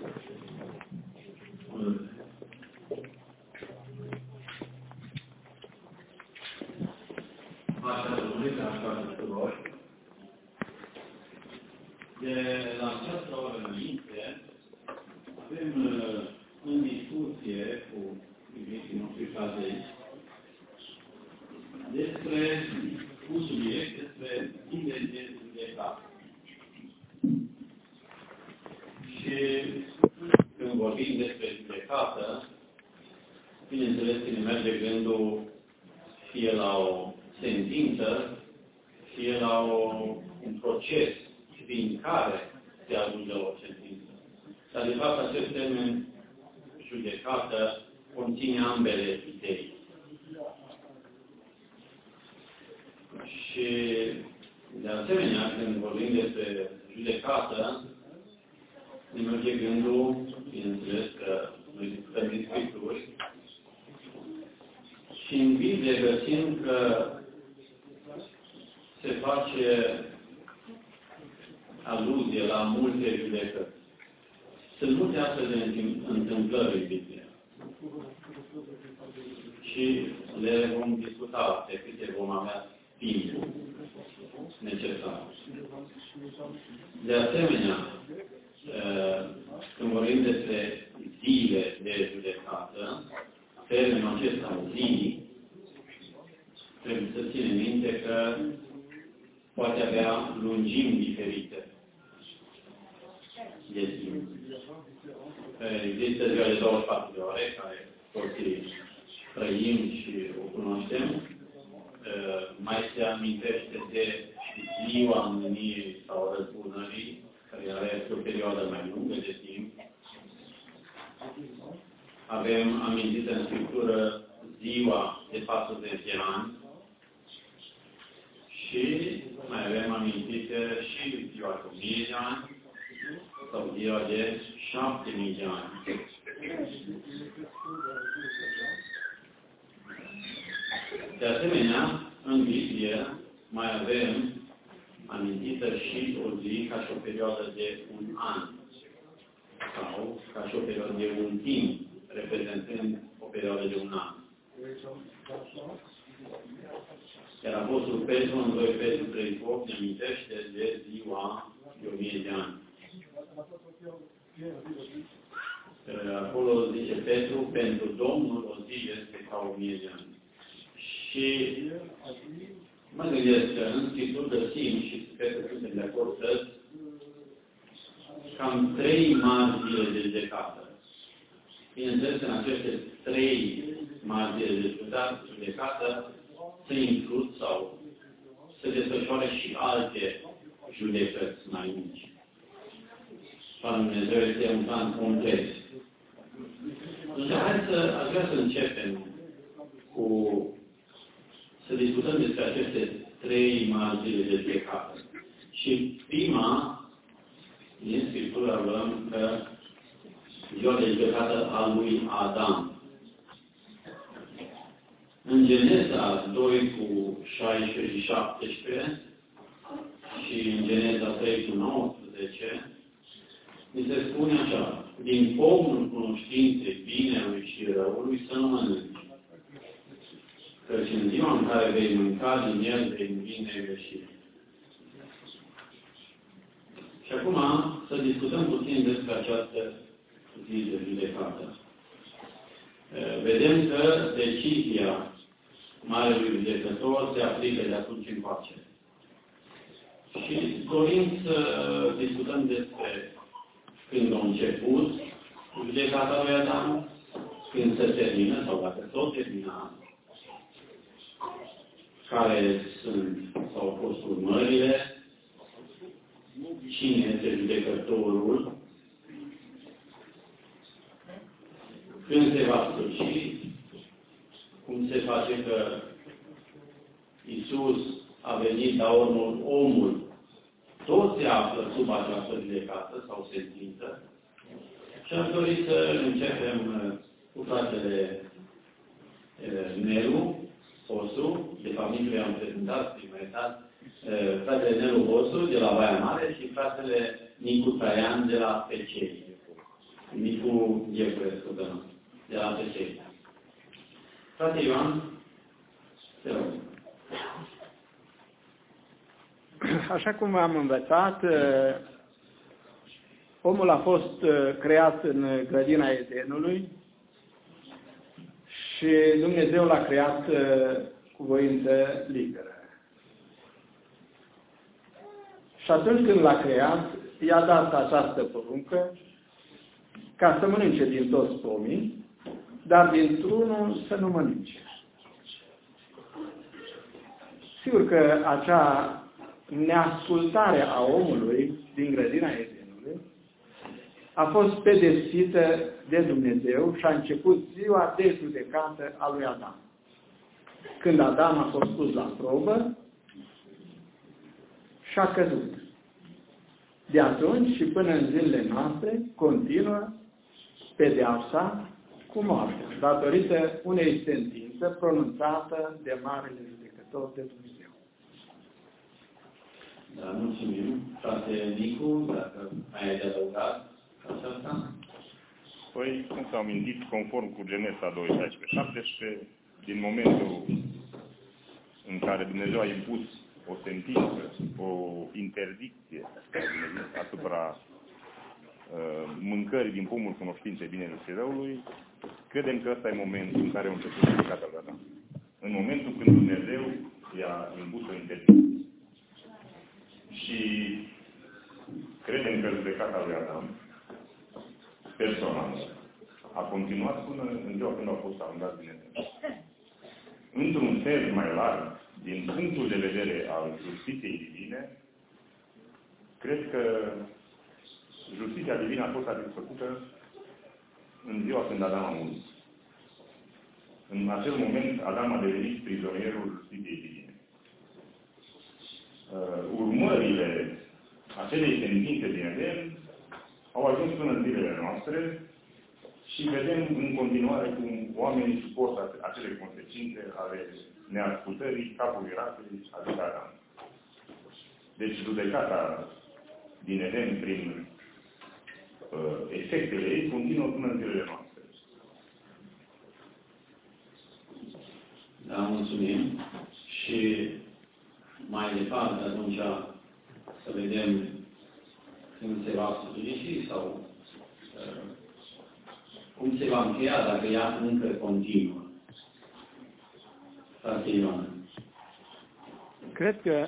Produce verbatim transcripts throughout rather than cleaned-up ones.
Așa Domnului, ca așa tuturor. De la această oră înainte, avem în discuție cu iubiții noștri cazei despre un subiect, despre stile de judecată. Și când vorbim despre judecată, bineînțeles că ne merge gândul fie la o sentință, fie la o, un proces prin care se ajunge la o sentință. Dar, de fapt, acest termen judecată conține ambele idei. Și, de asemenea, când vorbim despre judecată, ne merge gândul, bineînțeles că noi discutăm din Scripturi, și în Biblie găsim că se face aluzie la multe judecăți. Sunt multe astfel de întâmplări în Biblie. Și le vom discuta pe câte vom avea timpul necesar. De asemenea, când vorbim despre zile de judecată, termenul acesta, zi, trebuie să ținem minte că poate avea lungimi diferite de timp. Există ziua de douăzeci și patru de ore, care toți trăim și o cunoaștem. Mai se amintește de ziua înmânirii sau răzbunării, care are o perioadă mai lungă de timp. Avem amintită în Scriptură ziua de patruzeci de ani și mai avem amintite și ziua de o mie de ani sau ziua de șapte mii de ani. De asemenea, în Biblie mai avem amintită și o zi ca și o perioadă de un an sau ca și o perioadă de un timp, reprezentând o perioadă de un an. Iar Apostolul Petru, în doi Petru trei opt, ne amintește de ziua de o mie de ani. Acolo zice Petru, pentru Domnul o zi este ca o mie de ani. Și mă gândesc că în Scriptură găsim, și cred că suntem de acord să cam trei mari zile de judecată. Bineînțeles că în aceste trei mari zile de judecată se includ sau se desfășoară și alte judecăți mai mici. Doamne Dumnezeu este un plan complex. Însă, hai să, aș vrea să începem cu să discutăm despre aceste trei mari zile de judecată. Și prima, din Scriptură avem că ziua de judecată a lui Adam. În Geneza doi cu șaisprezece și șaptesprezece și în Geneza trei cu nouăsprezece mi se spune așa: din pomul cunoștinței binelui și răului să nu mănânci, căci în ziua în care vei mânca din el vei muri neveșit. Și acum să discutăm puțin despre această zi de judecată. Vedem că decizia Marelui Judecător se aplică de atunci încoace. Și dorim să discutăm despre când a început judecata lui Adam, când se termină, sau dacă tot termina, care sunt sau au fost urmările, cine este judecătorul, când se va sfârși, cum se face că Iisus a venit la urmă omul, toți se află sub această judecată sau sentință. Și am dorit să începem cu fratele Nelu Osu, de familie am prezentat prima etapă, fratele Nelu Osu de la Baia Mare și fratele Nicu Traian de la Pecei. Nicu Iepurescu, da, de la A T S. Frate Ioan, te rog. Așa cum am învățat, omul a fost creat în grădina Edenului și Dumnezeu l-a creat cu voință liberă. Și atunci când l-a creat, i-a dat această poruncă ca să mănânce din toți pomii, dar dintr-unul să nu mănânce. Sigur că acea neascultare a omului din grădina Edenului a fost pedepsită de Dumnezeu și a început ziua de judecată a lui Adam. Când Adam a fost pus la probă și a căzut. De atunci și până în zilele noastre continuă pedeapsa cu moartea, datorită unei sentințe pronunțată de Marele Judecător de Dumnezeu. Da, mulțumim. Frate Nicu, dacă ai de adăugat aceasta? Păi, cum s-a amintit, conform cu Genesa doi, șaisprezece șaptesprezece, din momentul în care Dumnezeu a impus o sentință, o interdicție asupra uh, mâncării din pomul cunoștinței binelui și răului, credem că ăsta e momentul în care a început judecata lui Adam. În momentul când Dumnezeu i-a impus o interdicție. Și credem că judecata lui Adam, personal, a continuat până în ziua când au fost aruncați din Eden. Într-un fel mai larg, din punctul de vedere al justiției divine, cred că justiția divină a fost satisfăcută în ziua când Adam a murit. În acel moment, Adam a devenit prizonierul justiției divine. Uh, urmările acelei sentințe din Eden au ajuns până în zilele noastre și vedem în continuare cum oamenii suportă acele consecințe ale neascultării capului ratei, adică Adam. Deci judecata din Eden prin uh, efectele ei continuă până în zilele noastre. Da, mulțumim. Și mai departe, atunci, să vedem când se va sfârși sau uh, cum se va încheia dacă ea încă continuă. Frate Ioan. Cred că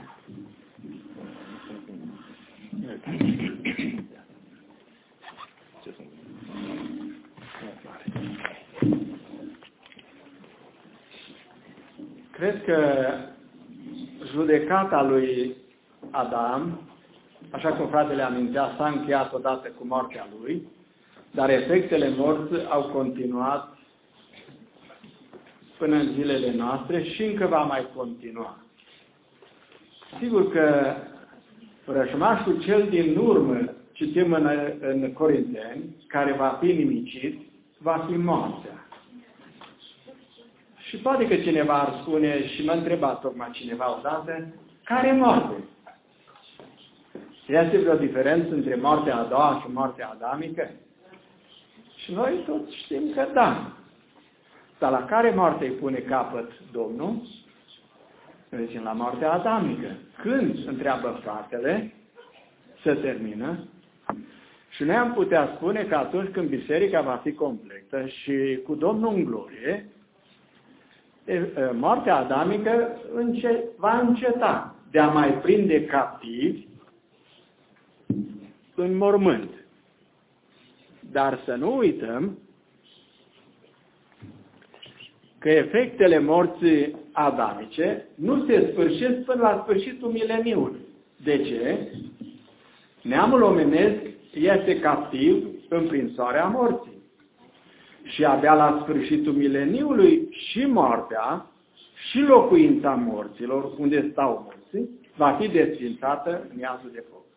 Cred că judecata lui Adam, așa cum fratele amintea, s-a încheiat odată cu moartea lui, dar efectele morții au continuat până în zilele noastre și încă va mai continua. Sigur că rășmașul cel din urmă, citim în, în Corinteni, care va fi nimicit, va fi moartea. Și poate că cineva ar spune, și mă întreba tocmai cineva odată, care moarte? Este vreo diferență între moartea a doua și moartea adamică? Și noi toți știm că da. Dar la care moarte îi pune capăt Domnul? Noi zicem la moartea adamică. Când, întreabă fratele, se termină? Și noi am putea spune că atunci când biserica va fi completă și cu Domnul în glorie, moartea adamică înce- va înceta de a mai prinde captivi în mormânt. Dar să nu uităm că efectele morții adamice nu se sfârșesc până la sfârșitul mileniului. De ce? Neamul omenesc este captiv în prinsoarea morții. Și abia la sfârșitul mileniului și moartea și locuința morților, unde stau morții, va fi desfințată în iazul de foc.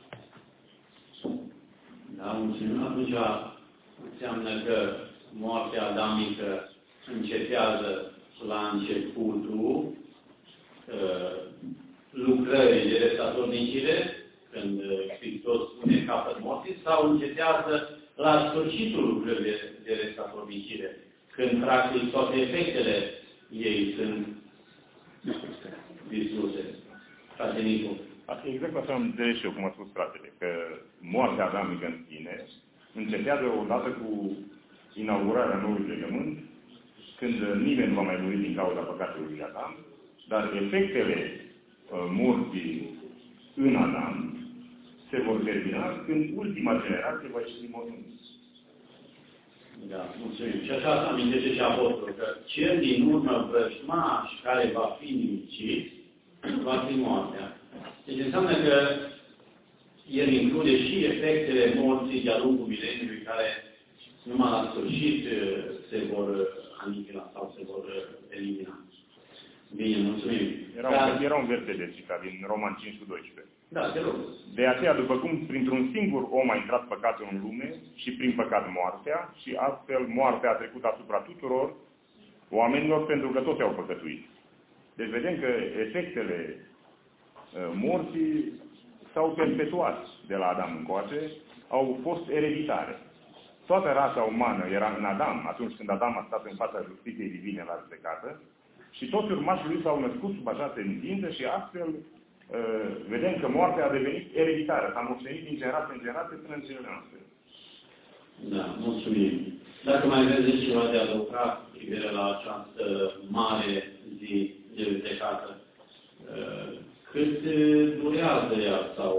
Da, mulțumim. Atunci înseamnă că moartea adamică încetează la începutul uh, lucrării de restatornicire, când Hristos pune capăt morții, sau încetează la sfârșitul lucrării de, de restatornicire, când practic toate efectele ei sunt distruse. Fratenicul. Exact așa am înțeles și eu, cum a spus fratele, că moartea adamică în sine încetează odată cu inaugurarea noului legământ, când nimeni nu va mai muri din cauza păcatului lui Adam, dar efectele uh, morții în Adam se vor termina când ultima generație va ieși din mormânt. Da, mulțumim. Și așa se amintește și apostolul, că cel din urmă vrăjmaș care va fi nimicit, va fi moartea. Deci înseamnă că el include și efectele morții de-a lungul mileniului, care numai la sfârșit se vor anihila sau se vor elimina. Bine, mulțumim. Era, Dar... un, era un verset de citat din Roman cinci cu doisprezece. Da, te rog. De aceea, după cum printr-un singur om a intrat păcatul în lume și prin păcat moartea, și astfel moartea a trecut asupra tuturor oamenilor pentru că toți au păcătuit. Deci vedem că efectele uh, morții s-au perpetuat de la Adam încoace, au fost ereditare. Toată rața umană era în Adam, atunci când Adam a stat în fața justiției divine la judecată, și toți urmașii lui s-au născut sub așa sentință și astfel uh, vedem că moartea a devenit ereditară, s-a moștenit din generație în generație până în zilele noastre. Da, mulțumim. Dacă mai vedeți ceva de adăugat privire la această mare zi de judecată, uh, cât durează ea sau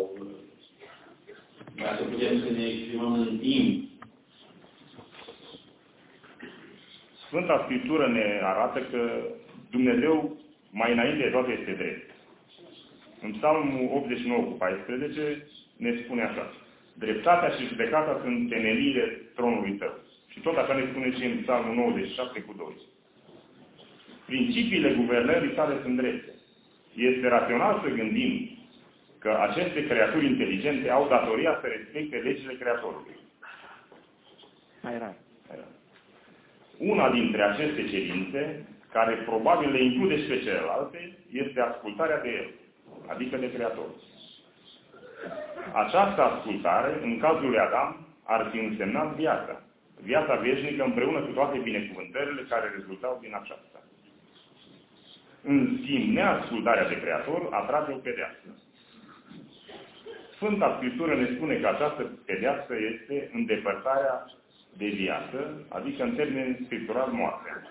dacă putem să ne exprimăm în timp? Sfânta Scriptură ne arată că Dumnezeu, mai înainte de toate, este drept. În Psalmul optzeci și nouă cu paisprezece ne spune așa: dreptatea și judecata sunt temeliile tronului tău. Și tot așa ne spune și în Psalmul nouăzeci și șapte cu doi. Principiile guvernării tale sunt drepte. Este rațional să gândim că aceste creaturi inteligente au datoria să respecte legile Creatorului. Mai rar. Una dintre aceste cerințe, care probabil le include și pe celelalte, este ascultarea de El, adică de Creator. Această ascultare, în cazul lui Adam, ar fi însemnat viața. Viața veșnică împreună cu toate binecuvântările care rezultau din aceasta. În schimb, neascultarea de Creator atrage o pedeapsă. Sfânta Scriptură ne spune că această pedeapsă este îndepărtarea de viață, adică în termeni scripturali moartea.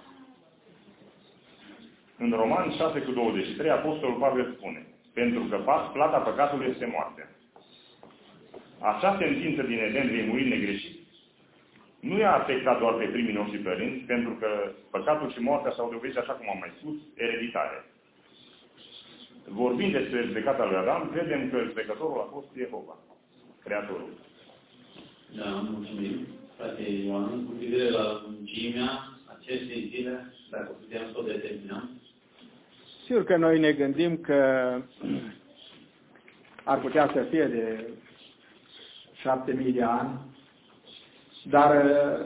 În Roman șase cu douăzeci și trei, Apostolul Pavel spune: pentru că plata păcatului este moartea. Acea sentință din Eden de muri negreșit nu i-a afectat doar pe primii noștri părinți, pentru că păcatul și moartea s-au dovedit, așa cum am mai spus, ereditare. Vorbind despre judecata lui Adam, credem că judecătorul a fost Jehova, Creatorul. Da, mulțumim. Frate Ioan, cu privire la lungimea acestei zile, dacă putem să o determinăm. Sigur că noi ne gândim că ar putea să fie de șapte mii de ani, dar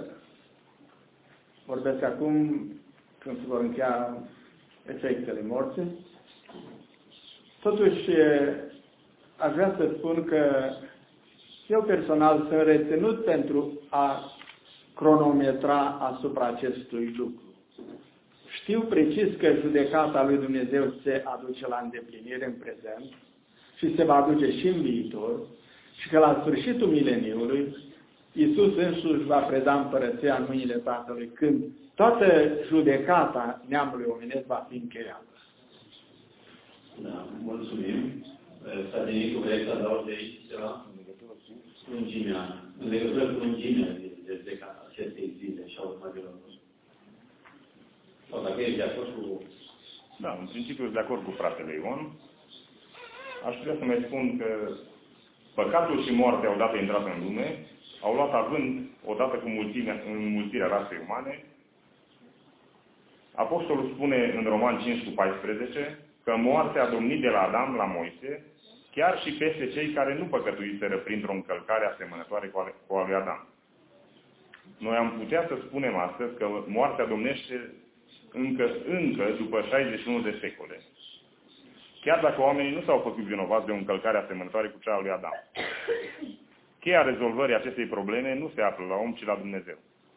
vorbesc acum când se vor încheia efectele morții. Totuși, aș vrea să spun că eu personal sunt reținut pentru a cronometra asupra acestui lucru. Știu precis că judecata lui Dumnezeu se aduce la îndeplinire în prezent și se va aduce și în viitor și că la sfârșitul mileniului Iisus însuși va preda împărăția în mâinile Tatălui, când toată judecata neamului omenesc va fi încheiată. Da, mulțumim. Satenicu, vrei să adaug de aici ceva? Lungimea, în legătură cu lungimea de judecata acestei zile și a urmărilor. Sau dacă ești de acord cu... Da, în principiu sunt de acord cu fratele Ion. Aș putea să mai spun că păcatul și moartea, odată intrată în lume, au luat având, odată cu înmulțirea rasei umane. Apostolul spune în Roman cinci cu paisprezece că moartea a domnit de la Adam la Moise, chiar și peste cei care nu păcătuiseră printr-o încălcare asemănătoare cu a lui Adam. Noi am putea să spunem astăzi că moartea domnește încă, încă după șaizeci și unu de secole. Chiar dacă oamenii nu s-au făcut vinovați de o încălcare asemănătoare cu cea a lui Adam. cheia rezolvării acestei probleme nu se află la om, ci la Dumnezeu.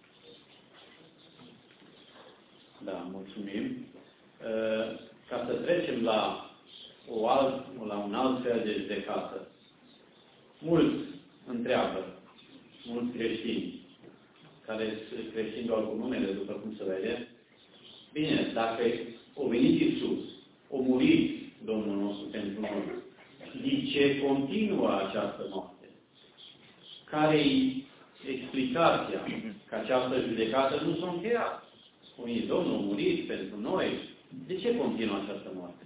Da, mulțumim. Ca să trecem la, o alt, la un alt fel de judecată, mulți întreabă, mulți creștini, care sunt creștini doar cu numele, după cum se vede, bine, dacă a venit Iisus, a murit Domnul nostru pentru noi, de ce continuă această moarte? Care-i explicația că această judecată nu s-a încheiat? Unii, Domnul a murit pentru noi, de ce continuă această moarte?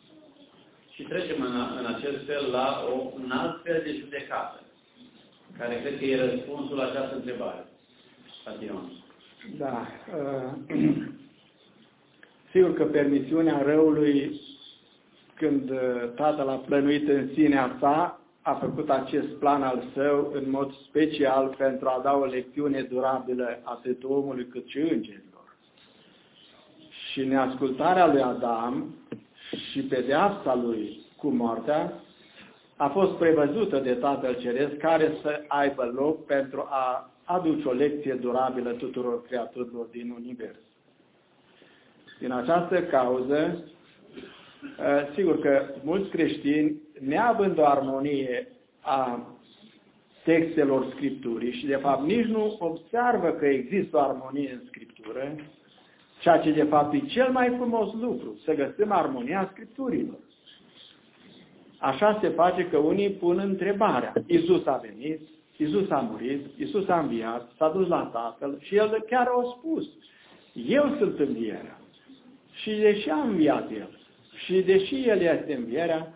Și trecem în, în acest fel la o, un alt fel de judecată, care cred că e răspunsul la această întrebare. Adion. Da. Uh, sigur că permisiunea răului, când Tatăl a plănuit în sinea sa, a făcut acest plan al său în mod special pentru a da o lecțiune durabilă atât omului cât și îngerilor. Și neascultarea lui Adam și pedeapsa lui cu moartea a fost prevăzută de Tatăl Ceresc, care să aibă loc pentru a aduce o lecție durabilă tuturor creaturilor din univers. Din această cauză, sigur că mulți creștini, neavând o armonie a textelor Scripturii și de fapt nici nu observă că există o armonie în Scriptură, ceea ce de fapt e cel mai frumos lucru, să găsim armonia Scripturilor. Așa se face că unii pun întrebarea. Iisus a venit, Iisus a murit, Iisus a înviat, s-a dus la Tatăl și El chiar a spus, eu sunt învierea. Și deși a înviat El, și deși El este învierea,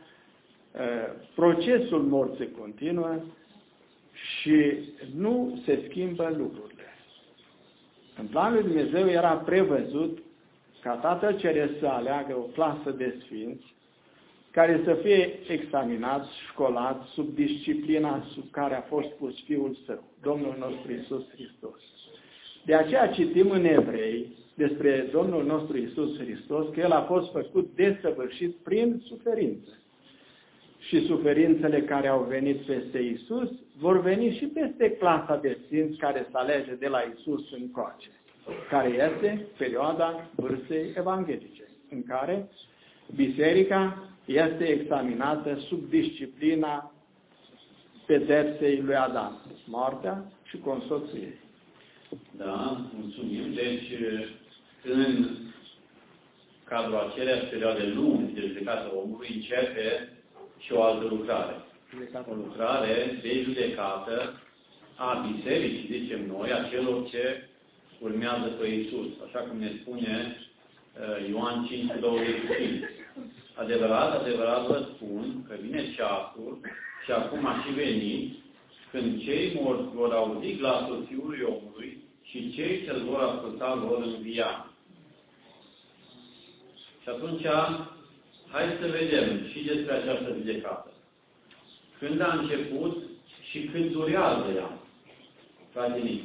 procesul morții continuă și nu se schimbă lucrurile. În planul lui Dumnezeu era prevăzut ca Tatăl Ceresc să aleagă o clasă de sfinți care să fie examinați, școlați sub disciplina sub care a fost pus Fiul Său, Domnul nostru Iisus Hristos. De aceea citim în Evrei despre Domnul nostru Iisus Hristos că El a fost făcut desăvârșit prin suferință. Și suferințele care au venit peste Iisus vor veni și peste clasa de sfinți care se alege de la Iisus încoace, care este perioada vârstei evanghelice, în care biserica este examinată sub disciplina pedepsei lui Adam, moartea și consoțuirii. Da, mulțumim. Deci, în cadrul aceleași perioade lungi de judecată omului, începe și o altă lucrare. O lucrare de judecată a bisericii, zicem noi, a celor ce urmează pe Iisus. Așa cum ne spune Ioan cinci douăzeci și cinci. Adevărat, adevărat vă spun că vine ceasul și acum a și venit când cei morți vor auzi glasul Fiului omului și cei ce-l vor asculta vor învia. Și atunci, hai să vedem și despre această judecată. Când a început și când durează ea? Frate Nicu.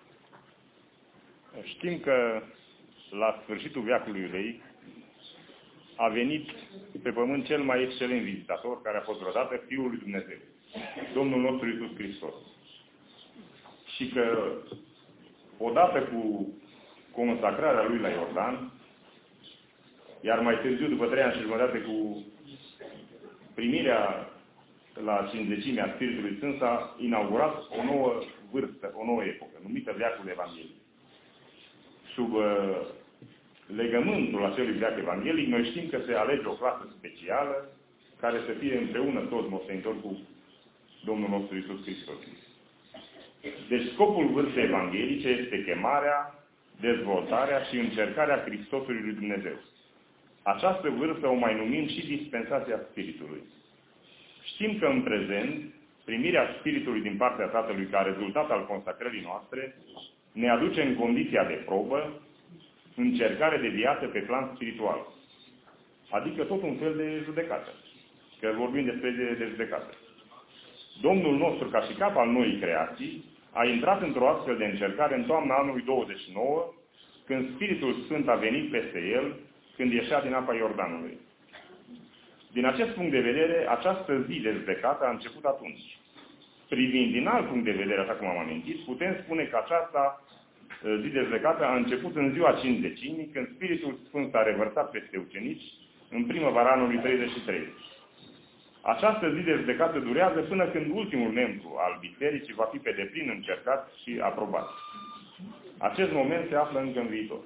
Știm că la sfârșitul veacului Rei a venit pe pământ cel mai excelent vizitator care a fost vreodată Fiul lui Dumnezeu, Domnul nostru Iisus Hristos. Și că odată cu consacrarea Lui la Iordan, iar mai târziu, după trei ani și jumătate, cu primirea la cincizecimea Spiritului Sfânt, s-a inaugurat o nouă vârstă, o nouă epocă, numită Veacul Evangheliei. Sub uh, legământul acelui veac evanghelic, noi știm că se alege o clasă specială care să fie împreună toți moștenitori cu Domnul nostru Iisus Hristos. Deci scopul vârstei evanghelice este chemarea, dezvoltarea și încercarea Hristosului lui Dumnezeu. Această vârstă o mai numim și dispensația Spiritului. Știm că în prezent, primirea Spiritului din partea Tatălui ca rezultat al consacrării noastre ne aduce în condiția de probă, încercare de viață pe plan spiritual. Adică tot un fel de judecată. Că vorbim despre de, de judecată. Domnul nostru, ca și cap al noii creații, a intrat într-o astfel de încercare în toamna anului douăzeci și nouă, când Spiritul Sfânt a venit peste el, când ieșea din apa Iordanului. Din acest punct de vedere, această zi de judecată a început atunci. privind din alt punct de vedere, așa cum am amintit, putem spune că aceasta zi de judecată a început în ziua Cincizecimii, când Spiritul Sfânt s-a revărsat peste ucenici în primăvara anului treizeci și trei. Această zi de judecată durează până când ultimul membru al bisericii va fi pe deplin încercat și aprobat. Acest moment se află încă în viitor.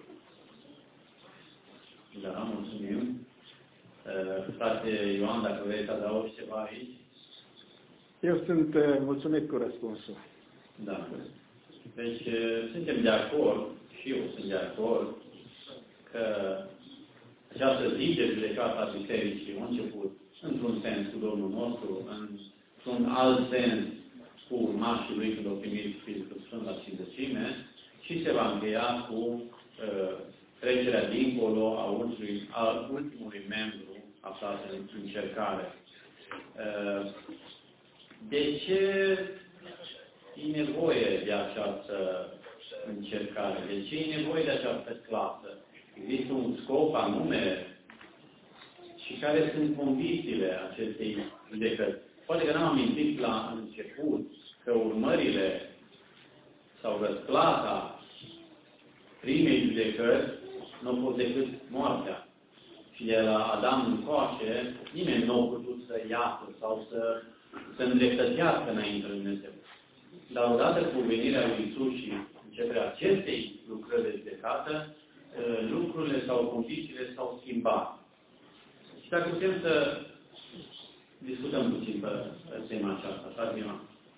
Da, mulțumim. Frate Ioan, dacă vrei să adaugi ceva aici. Eu sunt mulțumit cu răspunsul. Da. Deci, suntem de acord, și eu sunt de acord, că această zi de judecată a bisericii a început într-un sens cu Domnul nostru, într-un alt sens cu urmașii lui când au primit Spiritul Sfânt la Cincizecime și se va încheia cu uh, trecerea dincolo a ultimului, a ultimului membru aflat în încercare. Uh, de ce e nevoie de această încercare? De ce e nevoie de această clasă? Există un scop anume? Și care sunt condițiile acestei judecăți? Poate că n-am amintit la început că urmările sau răsplata primei judecăți nu au fost decât moartea. Și de la Adam încoace, nimeni nu a putut să iasă sau să se îndreptățească înainte lui Dumnezeu. Dar odată cu venirea lui Iisus și începerea acestei lucrări de judecată, lucrurile sau condițiile s-au schimbat. Și dacă putem să discutăm puțin pe tema aceasta, așa tema.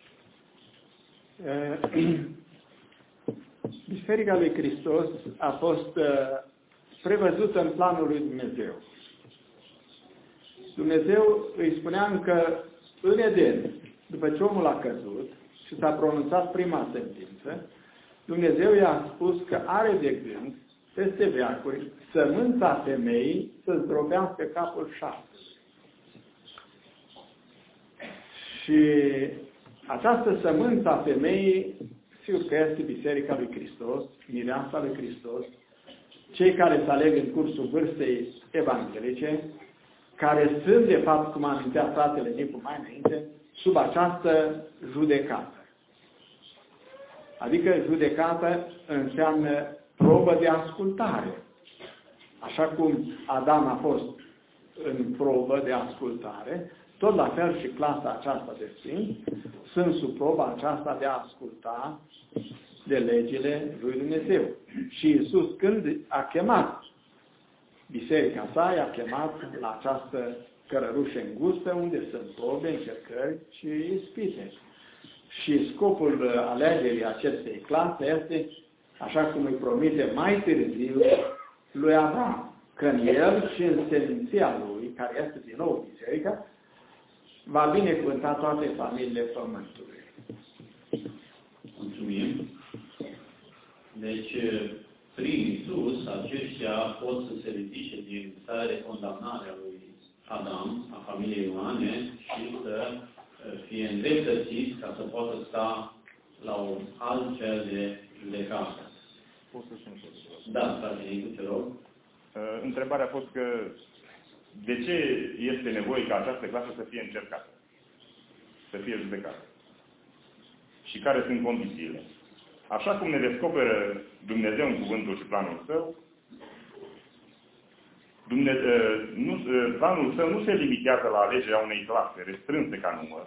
Biserica lui Hristos a fost prevăzută în planul lui Dumnezeu. Dumnezeu îi spunea încă în Eden, după ce omul a căzut și s-a pronunțat prima sentință, Dumnezeu i-a spus că are de gând, peste veacuri, sămânța femeii să zdrobească capul șarpelui. Și această sămânță a femeii, sigur că este Biserica lui Hristos, mireasa lui Hristos, cei care se aleg în cursul vârstei evanghelice, care sunt, de fapt, cum amintea fratele Nicu mai înainte, sub această judecată. Adică judecată înseamnă probă de ascultare. Așa cum Adam a fost în probă de ascultare, tot la fel și clasa aceasta de sfinți sunt sub proba aceasta de a asculta de legile lui Dumnezeu. Și Iisus, când a chemat biserica sa, i-a chemat la această cărărușă îngustă, unde sunt probe, încercări și ispite. Și scopul alegerii acestei clase este, așa cum îi promite mai târziu lui Avram, când el și în seminția lui, care este din nou biserica, va binecuvânta toate familiile pământului. Mulțumim. Deci, prin Iisus, aceștia pot să se ridice din starea de condamnare a lui Adam, a familiei umane, și să fie îndreptățiți ca să poată sta la un alt fel de judecată. Pot să spun. Da, frate Nicu, te rog. Întrebarea a fost că de ce este nevoie ca această clasă să fie încercată? Să fie judecată? Și care sunt condițiile? Așa cum ne descoperă Dumnezeu în cuvântul și planul Său, Dumnezeu, nu, planul Său nu se limitează la alegerea unei clase restrânse ca număr.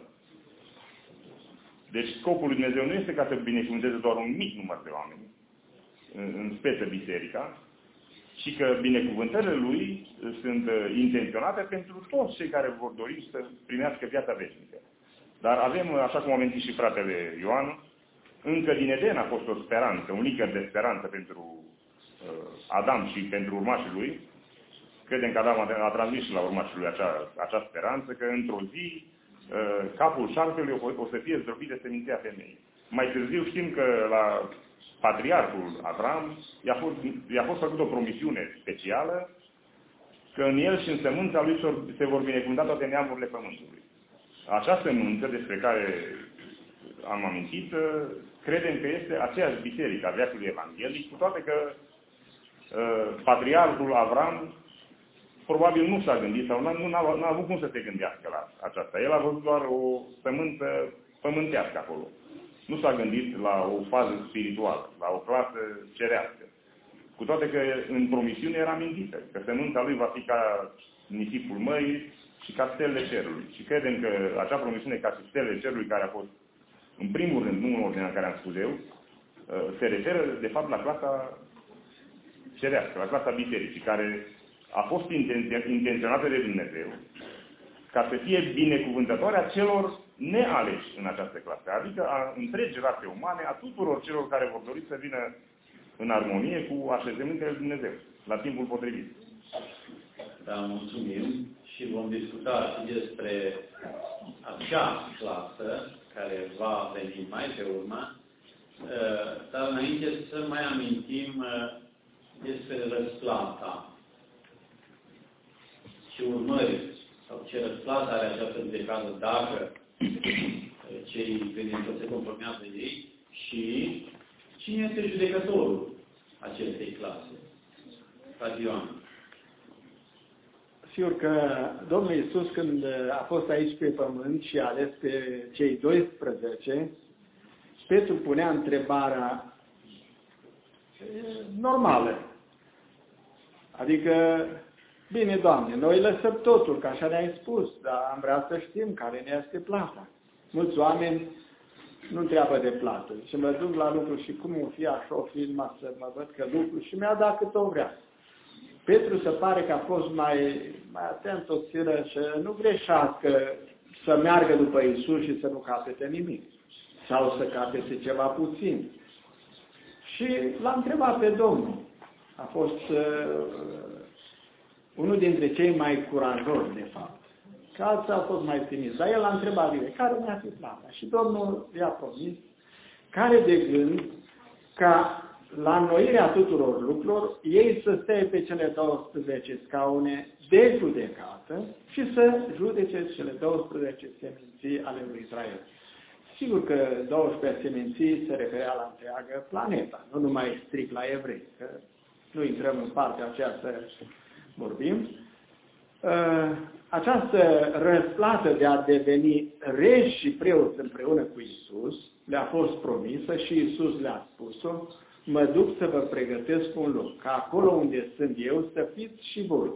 Deci scopul lui Dumnezeu nu este ca să binecuvânteze doar un mic număr de oameni, în speță biserica, și că binecuvântările Lui sunt intenționate pentru toți cei care vor dori să primească viața veșnică. Dar avem, așa cum a amintit și fratele Ioan, încă din Eden a fost o speranță, un licăr de speranță pentru uh, Adam și pentru urmașii lui. Credem că Adam a, a transmis și la urmașii lui acea, acea speranță, că într-o zi uh, capul șarpelui o, o să fie zdrobit de seminția femeii. Mai târziu știm că la patriarhul Avram i-a fost, i-a fost făcut o promisiune specială că în el și în sămânța lui se vor binecuvânta toate neamurile pământului. Această sămânță despre care am amintit, credem că este aceeași biserică a veacului evanghelic, cu toate că uh, patriarhul Avram probabil nu s-a gândit sau n-a, nu a avut cum să se gândească la aceasta. El a văzut doar o sămânță pământească acolo. Nu s-a gândit la o fază spirituală, la o clasă cerească. Cu toate că în promisiune era mintită, că sămânța lui va fi ca nisipul mării și ca stelele cerului. Și credem că acea promisiune ca și stelele cerului, care a fost, în primul rând, nu în ordinea în care am spus eu, se referă, de fapt, la clasa cerească, la clasa bisericii, care a fost intenționată de Dumnezeu ca să fie binecuvântătoarea celor nealeși în această clasă, adică a întregii rase umane, a tuturor celor care vor dori să vină în armonie cu așezămintele lui Dumnezeu, la timpul potrivit. Da, mulțumim și vom discuta și despre acea clasă care va veni mai pe urmă, dar înainte să mai amintim despre răsplata și urmări, sau ce răsplată are această judecată dacă cei credincioși se conformează ei și cine este judecătorul acestei clase. Frate Ioan. Sigur că Domnul Iisus, când a fost aici pe pământ și a ales pe cei doisprezece, Petru punea întrebarea normală. Adică, bine, Doamne, noi lăsăm totul, că așa ne-ai spus, dar am vrea să știm care ne este plata. Mulți oameni nu întreabă de plată. Și mă duc la lucru și cum o fi așa, o fi numai să mă văd că lucru și mi-a dat cât o vrea. Petru se pare că a fost mai, mai atent, o țiră și nu greșească să meargă după Iisus și să nu capete nimic. Sau să capete ceva puțin. Și l-a întrebat pe Domnul. A fost uh, unul dintre cei mai curajoși, de fapt. Că alții au fost mai timizi. Dar el l-a întrebat bine, care mi-a fi plata? Și Domnul i-a promis, care de gând ca la înnoirea tuturor lucrurilor, ei să stea pe cele douăsprezece scaune de judecată și să judece cele douăsprezece seminții ale lui Israel. Sigur că douăsprezece seminții se referea la întreagă planeta, nu numai strict la evrei, că nu intrăm în partea aceea să vorbim. Această răsplată de a deveni reși și preoți împreună cu Iisus le-a fost promisă și Iisus le-a spus-o: mă duc să vă pregătesc un loc, ca acolo unde sunt eu să fiți și voi.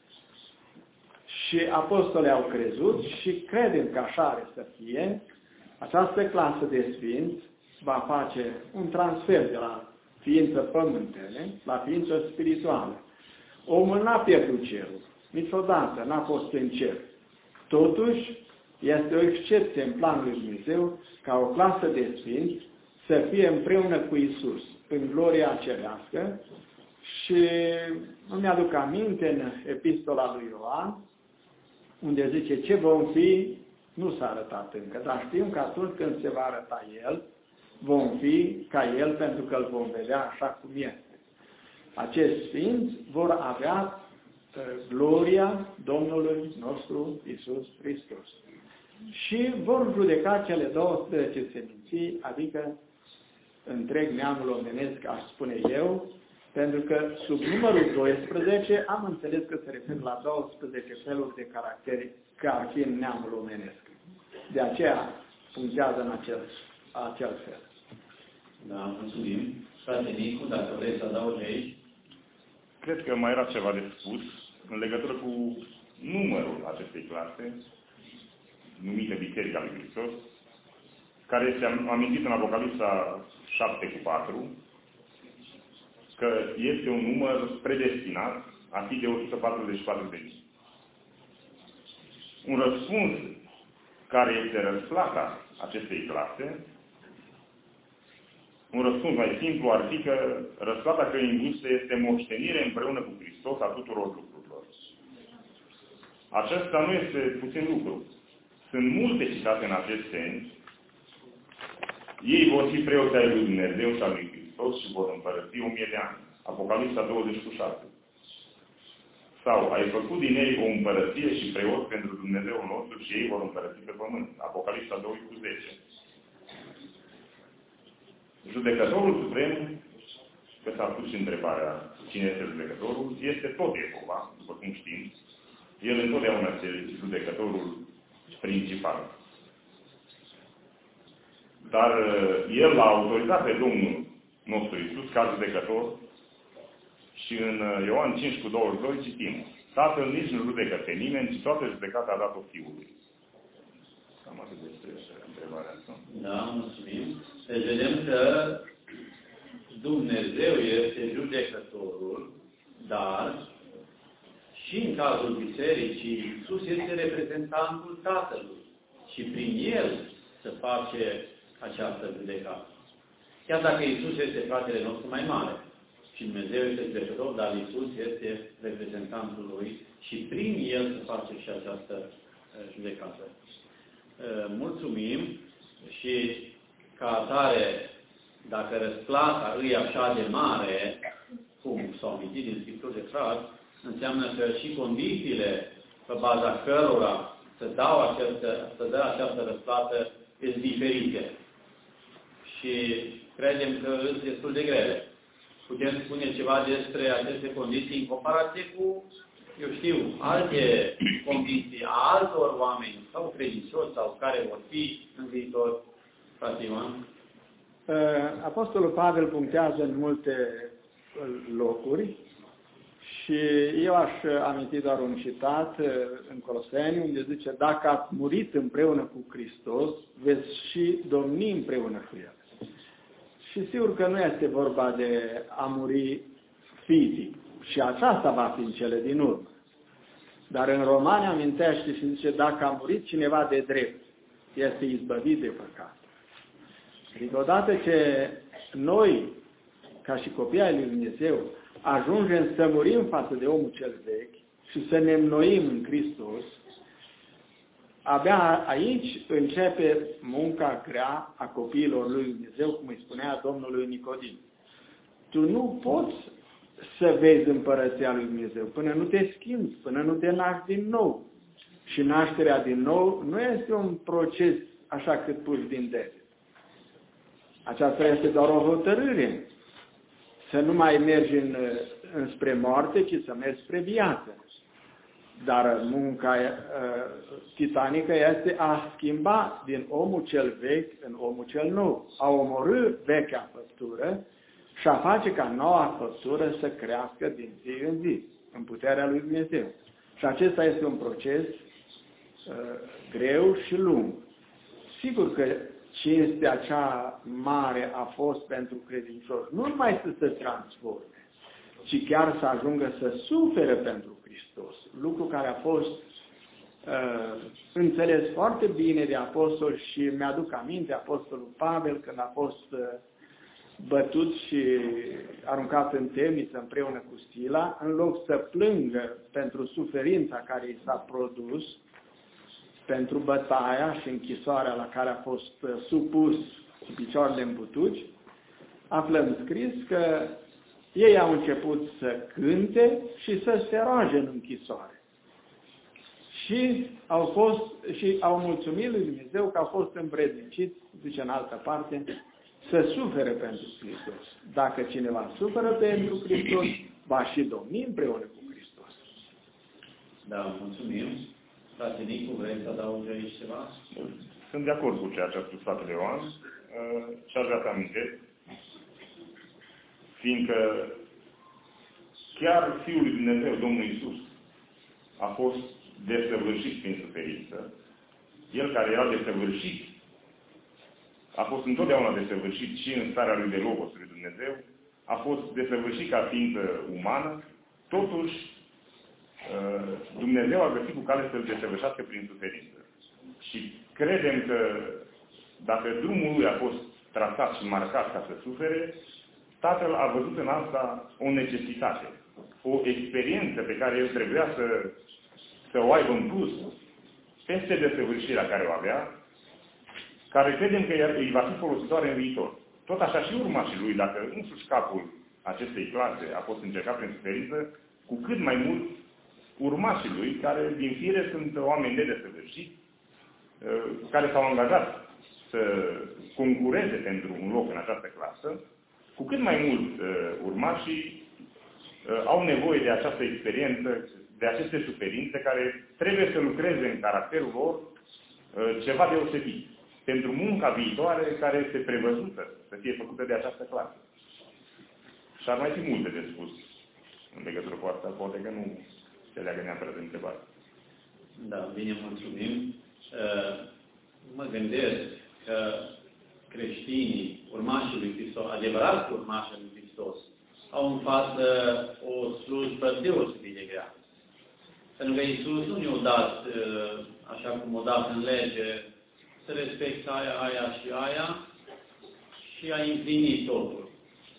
Și apostolii au crezut și credem că așa are să fie. Această clasă de sfinți va face un transfer de la ființă pământene la ființă spirituală. Omul n-a pierdut cerul. Niciodată n-a fost în cer. Totuși, este o excepție în planul lui Dumnezeu ca o clasă de sfinți să fie împreună cu Iisus în gloria cerească. Și nu mi-aduc aminte în epistola lui Ioan, unde zice ce vom fi, nu s-a arătat încă, dar știm că atunci când se va arăta El, vom fi ca El, pentru că îl vom vedea așa cum este. Acești sfinți vor avea gloria Domnului nostru Iisus Hristos. Și vor judeca cele douăsprezece seminții, adică întreg neamul omenesc, aș spune eu, pentru că sub numărul doisprezece am înțeles că se referă la douăsprezece feluri de caractere ca ar fi în neamul omenesc. De aceea punctează în acel, acel fel. Da, mulțumim. Frate Nicu, dacă vrei să adaugi aici. Cred că mai era ceva de spus în legătură cu numărul acestei clase, numită Biserica lui Hristos, care este amintit în Apocalipsa șapte cu patru, că este un număr predestinat a fi de o sută patruzeci și patru de mii. Un răspuns care este răsplata acestei clase, un răspuns mai simplu ar fi că răsplata căii înguste este moștenire împreună cu Hristos a tuturor lucrurilor. Acesta nu este puțin lucru. Sunt multe citate în acest sens. Ei vor fi preoți ai lui Dumnezeu și al lui Hristos și vor împărăți o mie de ani. Apocalipsa douăzeci cu șase. Sau, ai făcut din ei o împărăție și preot pentru Dumnezeul nostru și ei vor împărăți pe pământ. Apocalipsa doi cu zece. Judecătorul suprem, că s-a pus și întrebarea cine este judecătorul, este tot Jehova, după cum știm. El întotdeauna este judecătorul principal. Dar El l-a autorizat pe Domnul nostru Iisus ca judecător și în Ioan cinci cu douăzeci și doi citim: Tatăl nici nu judecă pe nimeni, ci toată judecata a dat-o Fiului. Cam atât despre întrebarea asta. Da, mulțumim. Deci vedem că Dumnezeu este judecătorul, dar și în cazul bisericii, Iisus este reprezentantul Tatălui și prin El se face această judecată. Chiar dacă Iisus este fratele nostru mai mare și Dumnezeu este judecător, dar Iisus este reprezentantul Lui și prin El se face și această judecată. Mulțumim și ca atare, dacă răsplata îi așa de mare, cum s-au amintit din Scripturi de frați, înseamnă că și condițiile pe baza cărora să, dau această, să dă această răsplată sunt diferite. Și credem că sunt destul de grele. Putem spune ceva despre aceste condiții în comparație cu, eu știu, alte condiții a altor oameni sau credincioși sau care vor fi în viitor, frate Ioan? Apostolul Pavel punctează în multe locuri și eu aș aminti doar un citat în Coloseni, unde zice: dacă ați murit împreună cu Hristos, veți și domni împreună cu El. Și sigur că nu este vorba de a muri fizic. Și aceasta va fi în cele din urmă. Dar în Romani amintește și zice: dacă a murit cineva de drept, este izbăvit de păcat. Adică odată ce noi, ca și copii ai lui Dumnezeu, ajungem să murim față de omul cel vechi și să ne înnoim în Hristos, abia aici începe munca grea a copiilor lui Dumnezeu, cum îi spunea Domnului Nicodim. Tu nu poți să vezi împărăția lui Dumnezeu până nu te schimbi, până nu te naști din nou. Și nașterea din nou nu este un proces așa cât puși din deget. Aceasta este doar o hotărâre. Să nu mai mergi în, înspre moarte, ci să mergi spre viață. Dar munca uh, titanică este a schimba din omul cel vechi în omul cel nou. A omorâ vechea făptură și a face ca noua făptură să crească din zi în zi, în puterea lui Dumnezeu. Și acesta este un proces uh, greu și lung. Sigur că cinstea cea mare a fost pentru credincioși, nu numai să se transforme, ci chiar să ajungă să sufere pentru Hristos. Lucru care a fost uh, înțeles foarte bine de apostol și mi-aduc aminte apostolul Pavel când a fost uh, bătut și aruncat în temniță împreună cu Sila, în loc să plângă pentru suferința care i s-a produs, pentru bătaia și închisoarea la care a fost supus cu picioarele în butuci, aflăm scris că ei au început să cânte și să se roage în închisoare. Și au, fost, și au mulțumit lui Dumnezeu că au fost îmbredniciți, zice în altă parte, să sufere pentru Hristos. Dacă cineva suferă pentru Hristos, va și domni împreună cu Hristos. Da, mulțumim. Frate Nicu, vrei să adaugi aici ceva? Sunt de acord cu ceea ce a spus fratele Ioan și aș vrea să amintesc, fiindcă chiar Fiul lui Dumnezeu, Domnul Iisus, a fost desăvârșit prin suferință. El care era desăvârșit, a fost întotdeauna desăvârșit și în starea lui de Logos lui Dumnezeu, a fost desăvârșit ca ființă umană, totuși Dumnezeu a găsit cu cale să-L desăvârșească prin suferință. Și credem că dacă drumul lui a fost trasat și marcat ca să sufere, Tatăl a văzut în asta o necesitate, o experiență pe care El trebuia să, să o aibă în plus, peste desăvârșirea care o avea, care credem că îi va fi folositoare în viitor. Tot așa și urmașii lui, dacă însuși capul acestei clase a fost încercat prin suferință, cu cât mai mult urmașii lui, care din fire sunt oameni nedesăvârșiți, care s-au angajat să concureze pentru un loc în această clasă, cu cât mai mult urmașii au nevoie de această experiență, de aceste suferințe care trebuie să lucreze în caracterul lor ceva deosebit. pentru munca viitoare care este prevăzută să fie făcută de această clasă. Și ar mai fi multe de spus în legătură cu asta, poate că nu se leagă neapărat de întrebare. Da, bine, mulțumim. Mă gândesc că creștinii, urmașii lui Hristos, adevărat urmașii lui Hristos, au în față o slujbă deosebit de grea. Pentru că Iisus nu ne-a dat, așa cum o dat în lege, să respecti aia, aia și aia și a împlinit totul.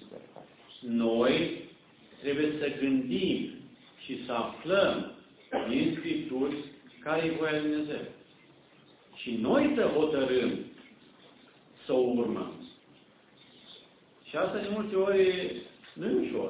Noi trebuie să gândim și să aflăm din Scripturi care e voia lui Dumnezeu. Și noi să hotărâm să o urmăm. Și asta de multe ori nu e ușor.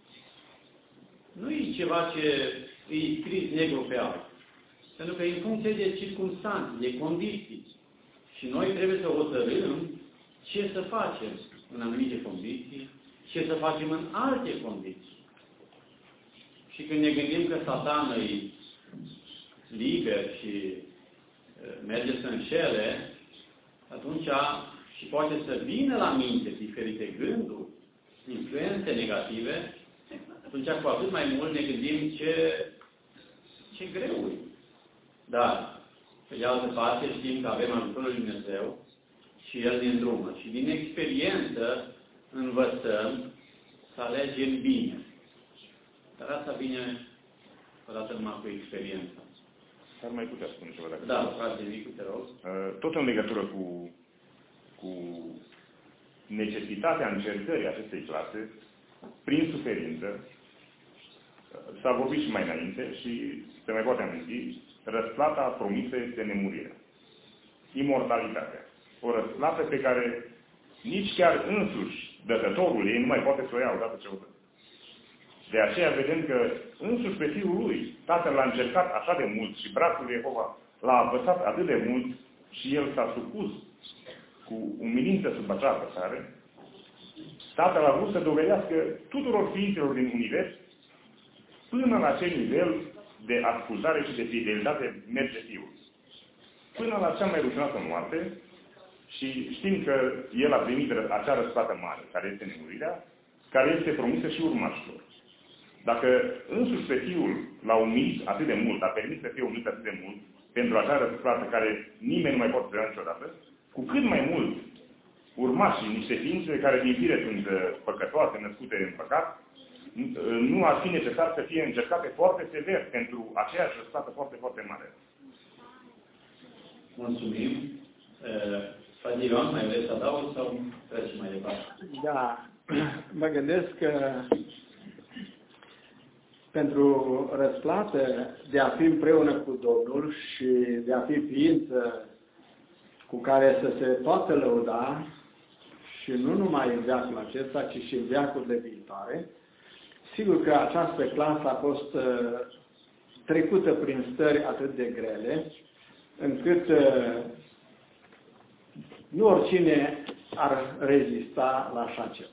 Nu e ceva ce e scris negru pe alb. Pentru că e în funcție de circunstanțe, de condiții. Și noi trebuie să hotărâm ce să facem în anumite condiții, ce să facem în alte condiții. Și când ne gândim că Satan e liber și merge să înșele, atunci și poate să vină la minte diferite gânduri, influențe negative, atunci cu atât mai mult ne gândim ce, ce greu e. Dar, pe de altă parte, știm că avem ajutorul lui Dumnezeu și El ne îndrumă. Și din experiență învățăm să alegem bine. Dar asta vine odată numai cu experiența. Ar mai putea spune ceva dacă... Da, frate Nicu, te rog. Tot în legătură cu, cu necesitatea încercării acestei clase, prin suferință, s-a vorbit și mai înainte și se mai poate aminti, răsplata promisă este nemurirea. Imortalitatea. O răsplată pe care nici chiar însuși dătătorul ei nu mai poate să o ia odată ce o dă. De aceea vedem că însuși pe Fiul Lui, Tatăl l-a încercat așa de mult și brațul lui Jehova l-a apăsat atât de mult și El s-a supus cu umilință sub acea apăsare, Tatăl a vrut să dovedească tuturor ființelor din univers până la ce nivel de ascultare și de fidelitate merge Fiul. Până la cea mai rușinoasă moarte, și știm că El a primit acea răsplată mare, care este nemurirea, care este promisă și urmașilor. Dacă însuși pe Fiul l-a umilit atât de mult, a permis să fie umilit atât de mult, pentru acea răsplată care nimeni nu mai poate să ia niciodată, cu cât mai mult urmașii, niște ființe care din fire sunt păcătoase, născute în păcat, nu ar fi necesar să fie încercate foarte sever pentru aceeași răsplată foarte, foarte mare. Mulțumim. Frate Ioan, mai vreți să adaug sau trecem mai departe? Da. Mă gândesc că pentru răsplată de a fi împreună cu Domnul și de a fi ființă cu care să se poată lăuda și nu numai în veacul acesta, ci și în veacurile viitoare, sigur că această clasă a fost trecută prin stări atât de grele, încât nu oricine ar rezista la așa ceva.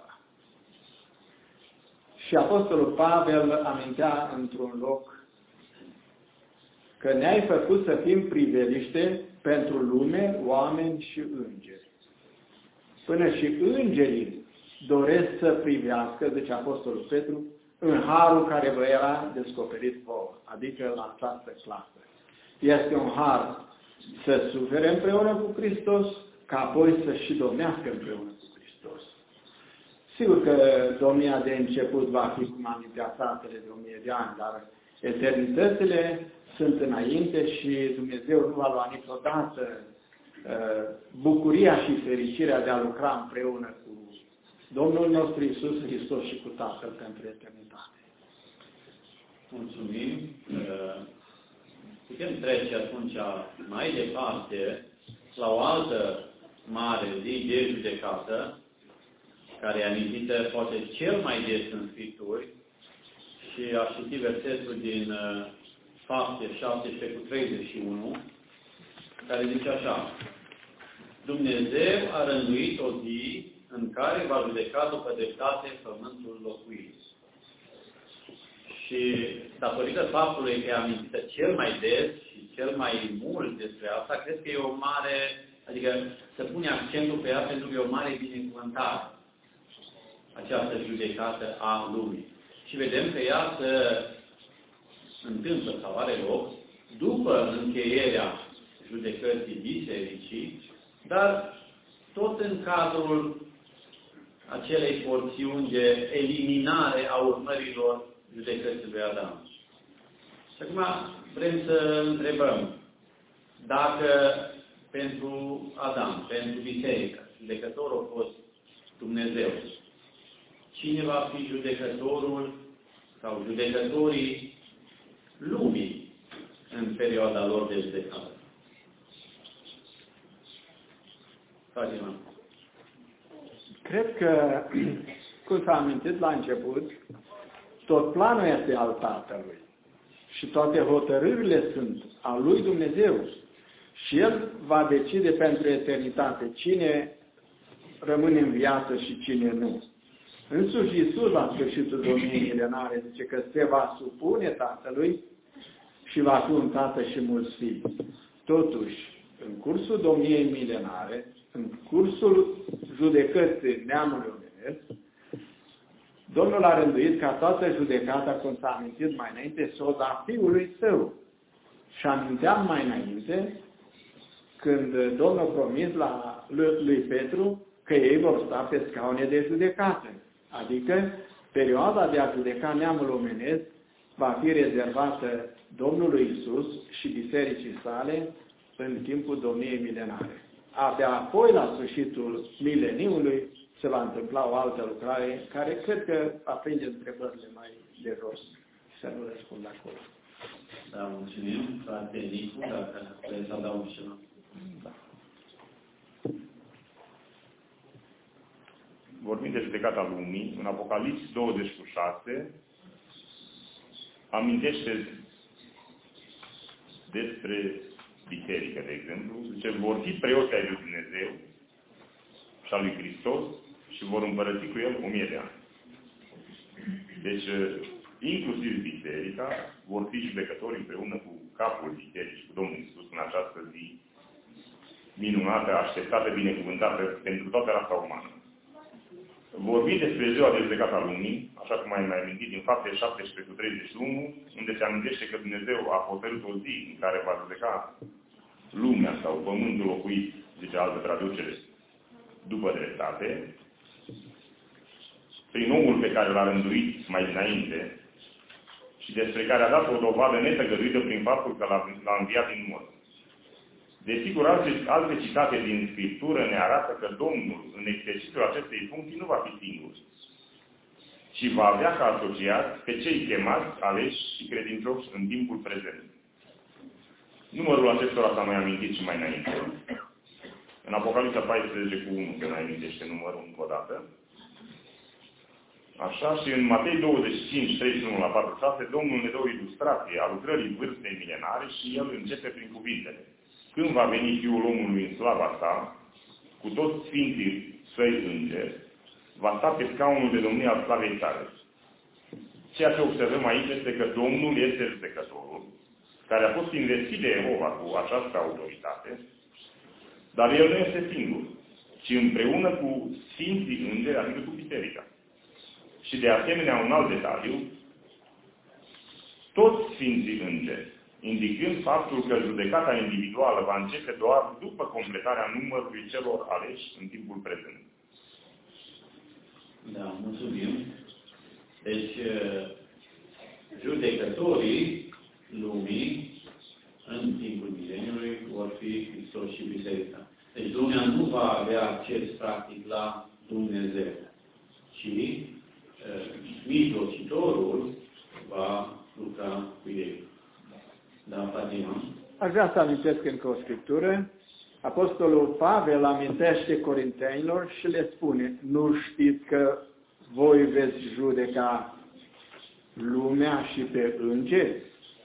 Și Apostolul Pavel amintea într-un loc că ne-ai făcut să fim priveliște pentru lume, oameni și îngeri. Până și îngerii doresc să privească, zice Apostolul Petru, în harul care vă era descoperit vouă, adică la această clasă. Este un har să sufere împreună cu Hristos, ca apoi să și domnească împreună cu Hristos. Sigur că domnia de început va fi cum amintea fratele de o mie de ani, dar eternitățile sunt înainte și Dumnezeu nu va lua niciodată uh, bucuria și fericirea de a lucra împreună cu Domnul nostru Iisus Hristos și cu Tatăl pentru eternitate. Mulțumim. Putem trece atunci mai departe la o altă mare zi de judecată, care e amintită poate cel mai des în Scripturi, și aș citi versetul din Fapte șaptesprezece cu treizeci și unu, care zice așa: Dumnezeu a rânduit o zi în care va judeca după dreptate pământul locuit. Și datorită faptului că e amintită cel mai des și cel mai mult despre asta, cred că e o mare Adică să pune accentul pe ea pentru că e o mare binecuvântare. Această judecată a lumii. Și vedem că ea se întâmplă sau are loc după încheierea judecății bisericii, dar tot în cadrul acelei porțiuni de eliminare a urmărilor judecății lui Adam. Și acum vrem să întrebăm dacă pentru Adam, pentru biserică, judecătorul a fost Dumnezeu, cine va fi judecătorul sau judecătorii lumii în perioada lor de judecată? Fatima. Cred că, cum s-a amintit la început, tot planul este al Tatălui și toate hotărârile sunt al lui Dumnezeu. Și El va decide pentru eternitate cine rămâne în viață și cine nu. Însuși Iisus, la sfârșitul domniei milenare, zice că se va supune Tatălui și va fi un tată și mulți fii. Totuși, în cursul domniei milenare, în cursul judecății neamului omenesc, Domnul a rânduit ca toată judecata, cum s-a amintit mai înainte, să o da Fiului Său. Și aminteam mai înainte, când Domnul a promis la lui Petru că ei vor sta pe scaune de judecată. Adică perioada de a judeca neamul omenesc va fi rezervată Domnului Iisus și bisericii sale în timpul domniei milenare. Abia apoi, la sfârșitul mileniului, se va întâmpla o altă lucrare care cred că aprinde întrebările mai de jos. Să nu răspund acolo. Da, mulțumim. Frate Nicu, dacă vreți să adaug ceva. Da. Vorbim de judecata lumii, în Apocalips douăzeci cu șase, amintește despre biserică, de exemplu, zice, vor fi preoți ai lui Dumnezeu și al lui Hristos și vor împărăți cu El o mie de ani. Deci, inclusiv biserica, vor fi judecători împreună cu capul bisericii, cu Domnul Iisus, în această zi minunată, așteptată, binecuvântată pentru toată rasa umană. Vorbim despre ziua de judecată a lumii, așa cum ai mai amintit din Fapte șaptesprezece cu treizeci și unu, unde se amintește că Dumnezeu a hotărât o zi în care va judeca lumea sau pământul locuit, zice altă traducere, după dreptate, prin omul pe care l-a rânduit mai înainte și despre care a dat o dovadă netăgăduită prin faptul că l-a înviat din morți. Desigur, alte, alte citate din Scriptură ne arată că Domnul, în exercițiul acestei funcții, nu va fi singur, ci va avea ca asociați pe cei chemați, aleși și credincioși în timpul prezent. Numărul acestora s-a mai amintit și mai înainte. În Apocalipsa paisprezece cu unu se mai amintește numărul încă o dată. Așa, și în Matei douăzeci și cinci, treizeci și unu la patruzeci și șase, Domnul ne dă o ilustrație a lucrării vârstei milenare și El începe prin cuvintele: când va veni Fiul omului în slava sa, cu toți sfinții săi îngeri, va sta pe scaunul de domnie al slavei sale. Ceea ce observăm aici este că Domnul este judecătorul, care a fost investit de Jehova cu această autoritate, dar El nu este singur, ci împreună cu sfinții îngeri, adică cu biserica. Și de asemenea, un alt detaliu, toți sfinții îngeri, indicând faptul că judecata individuală va începe doar după completarea numărului celor aleși în timpul prezent. Da, mulțumim. Deci, judecătorii lumii în timpul mileniului vor fi Hristos și Biserica. Deci lumea nu va avea acces practic la Dumnezeu, ci mijlocitorul va lucra cu ei. Da, Fatima. Aș vrea să amintesc încă o scriptură. Apostolul Pavel amintește corintenilor și le spune: nu știți că voi veți judeca lumea și pe îngeri?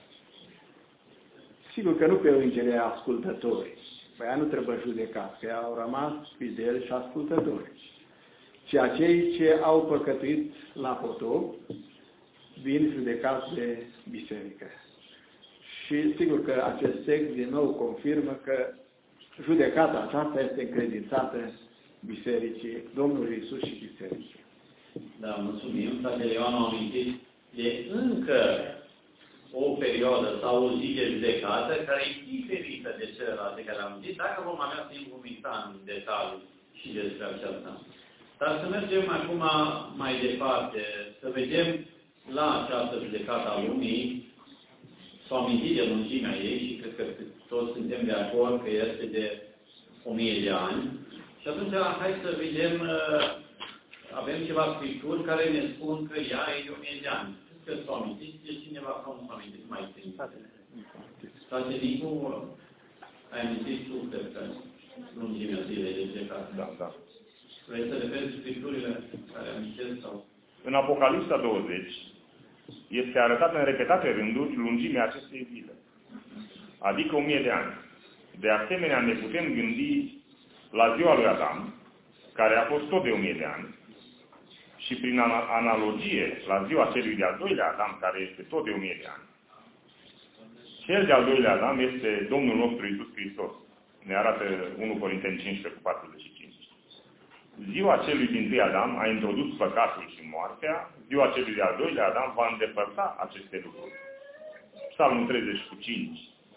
Sigur că nu pe îngeri ascultători. Păi ea nu trebuie judecat, că au rămas fideli și ascultători. Ci acei ce au păcătuit la potop vin judecați de biserică. Și sigur că acest text din nou confirmă că judecata aceasta este încredințată Bisericii Domnului Iisus și Bisericii. Da, mulțumim. Fratele Ioan a amintit de încă o perioadă sau o zi de judecată care e diferită de celelalte care am zis, dacă vom avea timp vom intra în detalii și despre aceasta. Dar să mergem acum mai departe, să vedem la această judecată a lumii, s-au amintit de lungimea ei și cred că toți suntem de acord că este de o mie de ani. Și atunci, hai să vedem, avem ceva scripturi care ne spun că ea e de o mie de ani. Cred că s-au amintit de cineva sau nu s-au amintit mai timp. Frate Nicu, ai amintit tu, cred că, lungimea zilei de judecată. Da, da. Vrei să repezi scripturile care amintesc sau... În Apocalipsa douăzeci este arătată în repetate rânduri lungimea acestei zile. Adică o mie de ani. De asemenea, ne putem gândi la ziua lui Adam, care a fost tot de o mie de ani, și prin analogie la ziua celui de-al doilea Adam, care este tot de o mie de ani. Cel de-al doilea Adam este Domnul nostru Iisus Hristos. Ne arată unu Corinteni cincisprezece cu patruzeci și cinci. Ziua celui din tâi Adam a introdus păcatul și moartea, ziua celui de-al doilea Adam va îndepărta aceste lucruri. Psalmul treizeci cu cinci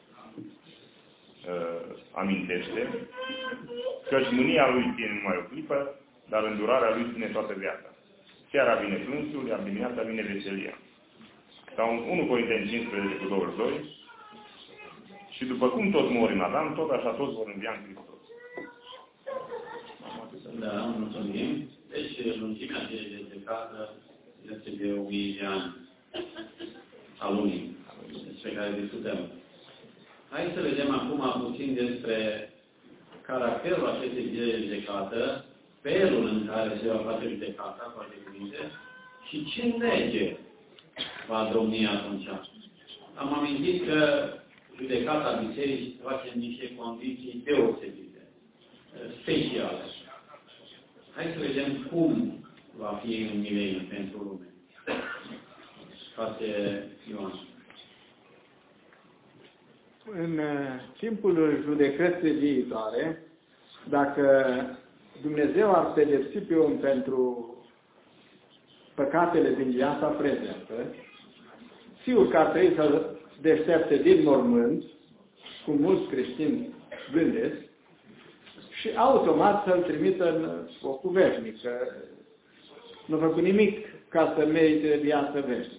uh, amintește căci mânia lui ține numai o clipă, dar îndurarea lui ține toată viața. Seara vine plânsul, iar dimineața vine veselia. Sau în unu Corinteni cincisprezece cu douăzeci și doi, și după cum toți mor în Adam, tot așa toți vor învia în Hristos. Da, mulțumim. Deci, lungimea de judecată este de o mie de ani a lumii, despre care discutăm. Hai să vedem acum puțin despre caracterul acestei zile de judecată, felul în care se va face judecata, cu alte cuvinte, și ce lege va domni atunci. Am amintit că judecata bisericii se face în niște condiții deosebite, speciale. Hai să vedem cum va fi un nivel pentru lume. Frate Ioan. În timpul judecății viitoare, dacă Dumnezeu ar pedepsi pe om pentru păcatele din viața prezentă, sigur că ar trebui să deștepte din mormânt, cum mulți creștini gândesc, și automat să-l trimită în focul veșnic, că nu a făcut nimic ca să merite viață veșnică.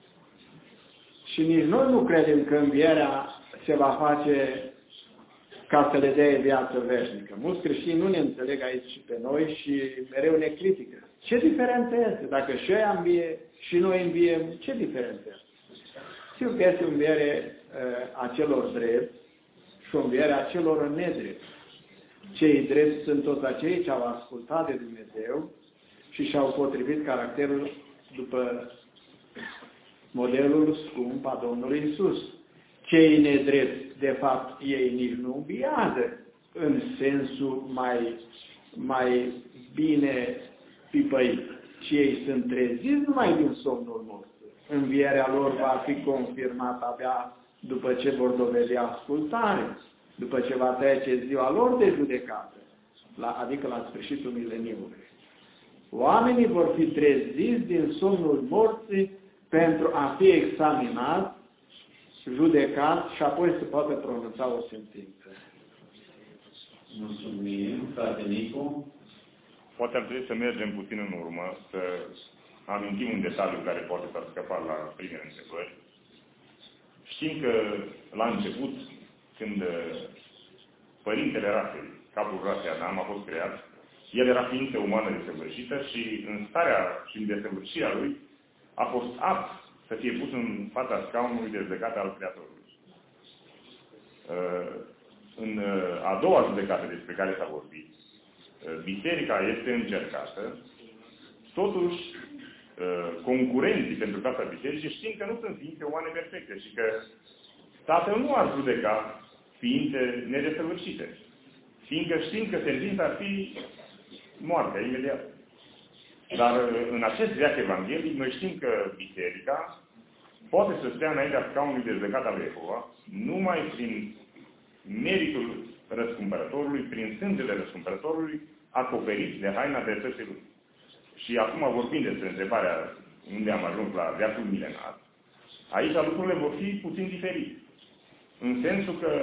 Și nici noi nu credem că învierea se va face ca să le dea viață veșnică. Mulți creștini nu ne înțeleg aici și pe noi și mereu ne critică. Ce diferență este? Dacă și ăia învie și noi înviem, ce diferență este? Sigur că este o înviere uh, a celor drepți și o înviere a celor nedrepți. Cei drepți sunt toți acei ce au ascultat de Dumnezeu și și-au potrivit caracterul după modelul scump a Domnului Iisus. Cei nedrepți, de fapt, ei nici nu înviază în sensul mai, mai bine pipăit, ci ei sunt treziți numai din somnul nostru. Învierea lor va fi confirmată abia după ce vor dovedi ascultare, după ce va trece ziua lor de judecată, la, adică la sfârșitul mileniului. Oamenii vor fi treziți din somnul morții pentru a fi examinați, judecați și apoi se poate pronunța o sentință. Mulțumim, frate Nicu. Poate ar trebui să mergem puțin în urmă, să amintim un detaliu care poate s-ar scăpa la primele întrebări. Știm că la început, când părintele rasei, capul rasei Adam a fost creat, el era ființă umană desăvârșită și în starea și în desăvârșirea lui a fost apt să fie pus în fața scaunului de judecată al Creatorului. În a doua judecată despre care s-a vorbit, biserica este încercată, totuși concurenții pentru casa bisericii știm că nu sunt ființe umane perfecte și că Tatăl nu ar judeca ființe nedesăvârșite, fiindcă știm că sentința ar fi moartea imediat. Dar în acest veac evanghelic noi știm că biserica poate să stea înaintea scaunului de judecată al Jehova numai prin meritul răscumpărătorului, prin sângele răscumpărătorului, acoperit de haina dreptății lui. Și acum vorbim despre întrebarea unde am ajuns la veacul milenar, aici lucrurile vor fi puțin diferite. În sensul că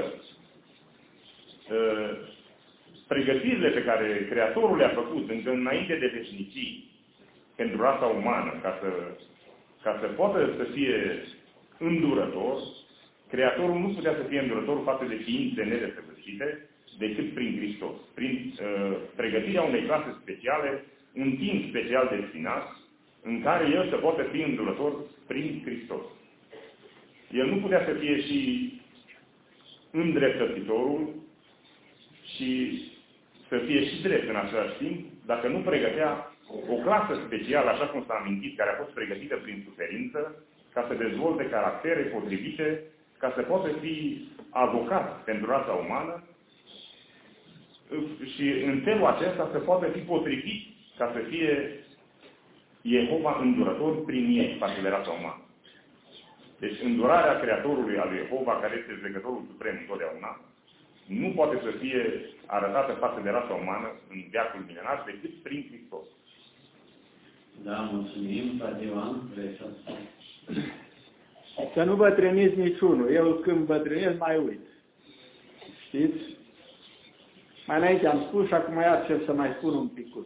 uh, pregătirile pe care Creatorul le-a făcut încă înainte de veșnicii pentru rasa umană, ca să, ca să poată să fie îndurător, Creatorul nu putea să fie îndurător față de ființe nedesăvârșite decât prin Hristos. Prin uh, pregătirea unei clase speciale, un timp special destinat, în care El să poată fi îndurător prin Hristos. El nu putea să fie și îndreptățitorul și să fie și drept în același timp, dacă nu pregătea o clasă specială, așa cum s-a amintit, care a fost pregătită prin suferință, ca să dezvolte caractere potrivite, ca să poată fi avocat pentru rasa umană și în felul acesta să poată fi potrivit ca să fie Jehova îndurător prin ei, față de rasa umană. Deci îndurarea Creatorului al lui Jehova, care este judecătorul suprem întotdeauna, nu poate să fie arătată față de rasa umană în veacul milenar decât prin Hristos. Da, mulțumim, frate Ioan, vrei să spun? Să nu bătrâniți niciunul. Eu când bătrânesc mai uit. Știți? Mai înainte am spus și acum iar ce să mai spun un picuț.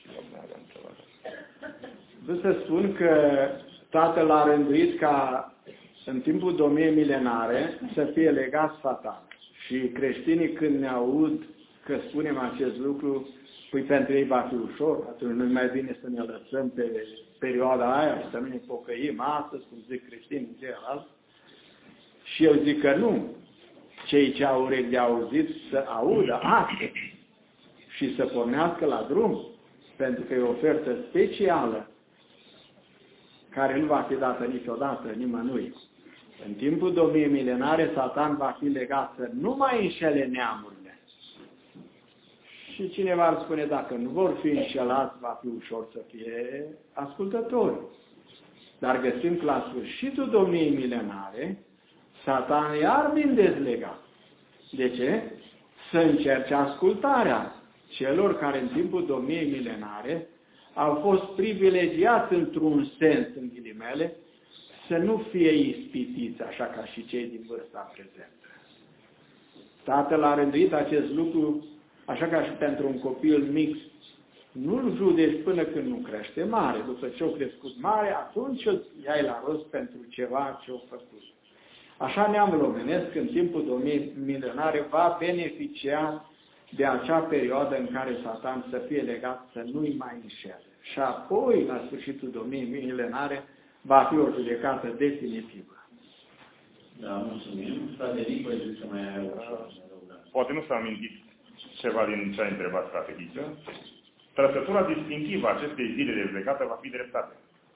Vreau să spun că Tatăl a rânduit ca în timpul domniei milenare să fie legat Satan. Și creștinii când ne aud că spunem acest lucru, păi pentru ei va fi ușor, atunci nu mai bine să ne lăsăm pe perioada aia și să nu ne pocăim astăzi, cum zic creștinii în ceilalți. Și eu zic că nu. Cei ce au urechi de auzit să audă astăzi și să pornească la drum, pentru că e o ofertă specială care nu va fi dată niciodată nimănui. În timpul domniei milenare, Satan va fi legat să nu mai înșele neamurile. Și cineva ar spune, dacă nu vor fi înșelați, va fi ușor să fie ascultători. Dar găsim că la sfârșitul domniei milenare, Satan iar vine dezlegat. De ce? Să încerce ascultarea celor care în timpul domniei milenare au fost privilegiați într-un sens, în ghilimele, să nu fie ispitiți, așa ca și cei din vârsta prezentă. Tatăl a rânduit acest lucru, așa ca și pentru un copil mic, nu-l judeci până când nu crește mare. După ce o crescut mare, atunci îl iai la rost pentru ceva ce o făcut. Așa neamul omenesc, în timpul domniei milenare, va beneficia de acea perioadă în care Satan să fie legat să nu-i mai înșele. Și apoi, la sfârșitul domniei milenare, va fi o judecată definitivă. Da, mulțumim. Frate Nicu, zic să mai ai o Poate nu s-a amintit ceva din ce a întrebat frate Ghiță. Trăsătura distinctivă a acestei zile de judecată va fi dreptate.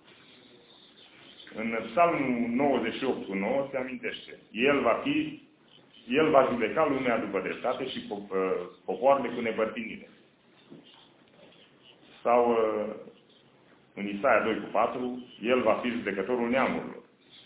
În Psalmul nouăzeci și opt cu nouă se amintește. El va fi, El va judeca lumea după dreptate și popoarele cu nepărtinire. Sau în Isaia doi cu patru, El va fi judecătorul neamurilor.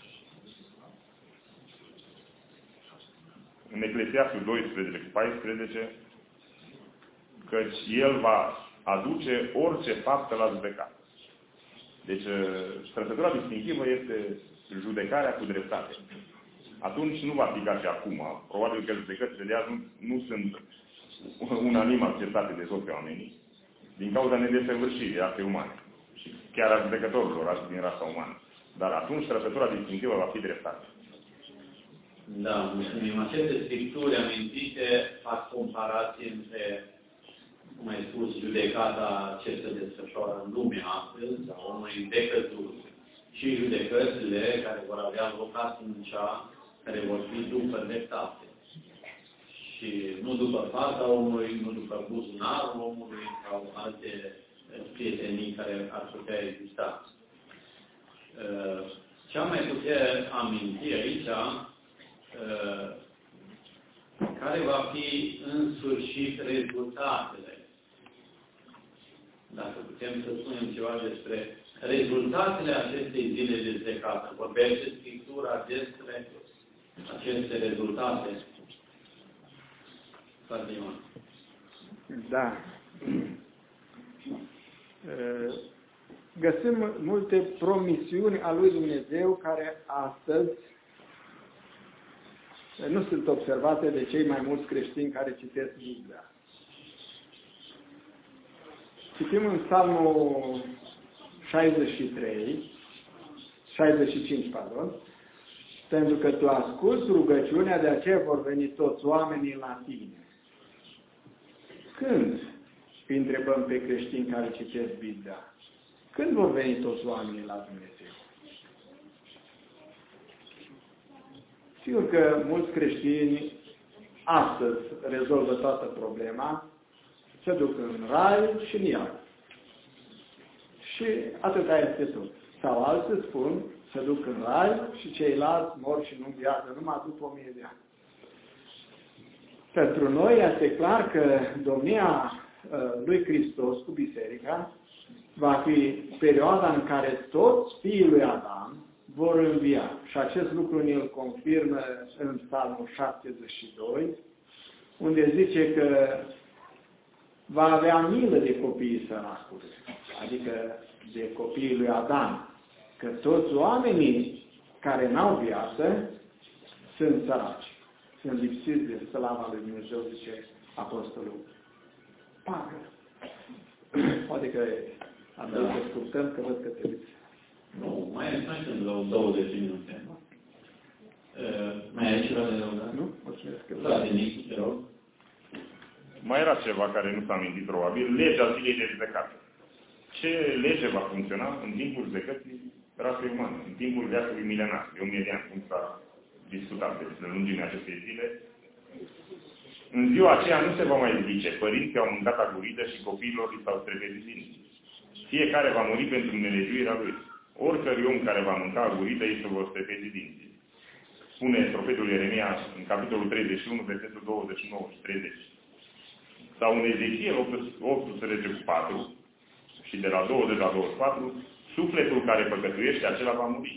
În Eclesiastul doisprezece cu paisprezece, căci El va aduce orice faptă la judecată. Deci, trăsătura distinctivă este judecarea cu dreptate. Atunci nu va fi ca și acum. Probabil că judecățile de azi nu, nu sunt unanim acceptate de toți oamenii, din cauza nedesăvârșirii actei umane. Și chiar a judecătorilor din rasa umană. Dar atunci trăsătura distinctivă va fi dreptate. Da, mulțumim. Aceste scripturi amintite fac comparații între, cum ai spus, judecata ce se desfășoară în lume astăzi, sau omului decăzut, și judecățile care vor avea loc atunci, care vor fi după dreptate. Și nu după fața omului, nu după buzunarul omului, sau alte prietenii care ar putea exista. Ce am mai putea aminti aici, care va fi în sfârșit rezultatele. Dacă putem să spunem ceva despre rezultatele acestei zile de judecată. Vorbește Scriptura despre aceste rezultate. Frate Ioan. Da. Găsim multe promisiuni a lui Dumnezeu care astăzi nu sunt observate de cei mai mulți creștini care citesc Biblia. Citim în Psalmul șaizeci și trei, șaizeci și cinci, pardon, pentru că tu asculți rugăciunea, de aceea vor veni toți oamenii la tine. Când îi întrebăm pe creștini care citesc Biblia? Când vor veni toți oamenii la Dumnezeu? Sigur că mulți creștini astăzi rezolvă toată problema, se duc în rai și în iad. Și atâta este tot. Sau alții spun, se duc în rai și ceilalți mor și nu viață numai după o mie de ani. Pentru noi este clar că domnia lui Hristos cu biserica va fi perioada în care toți fiii lui Adam vor învia. Și acest lucru ne-l confirmă în Psalmul șaptezeci și doi, unde zice că va avea milă de copiii săracului, adică de copiii lui Adam, că toți oamenii care n-au viață sunt săraci, sunt lipsiți de slava lui Dumnezeu, zice Apostolul Pavel. Poate că am dat să ascultăm, că văd că te uiți. Nu, mai, mai sunt vreo douăzeci de minute. Uh, mai ai ceva de rău, nu? Mulțumesc că da, de nici, te rog. Mai era ceva care nu s-a amintit probabil, legea zilei de judecată. Ce lege va funcționa în timpul judecății rasei umane, în timpul viațului milenar, de o mie de ani, cum s-a discutat despre lungimea acestei zile? În ziua aceea nu se va mai zice, părinții au mâncat aguridă și copiilor li s-au strepezit dinții. Fiecare va muri pentru nelegiuirea lui. Oricărui om care va mânca aguridă, ei se vor strepezi dinții. Spune profetul Ieremia în capitolul treizeci și unu, versetul douăzeci și nouă și treizeci. Sau în Ezechiel optsprezece cu patru și de la douăzeci la douăzeci și patru, sufletul care păcătuiește, acela va muri.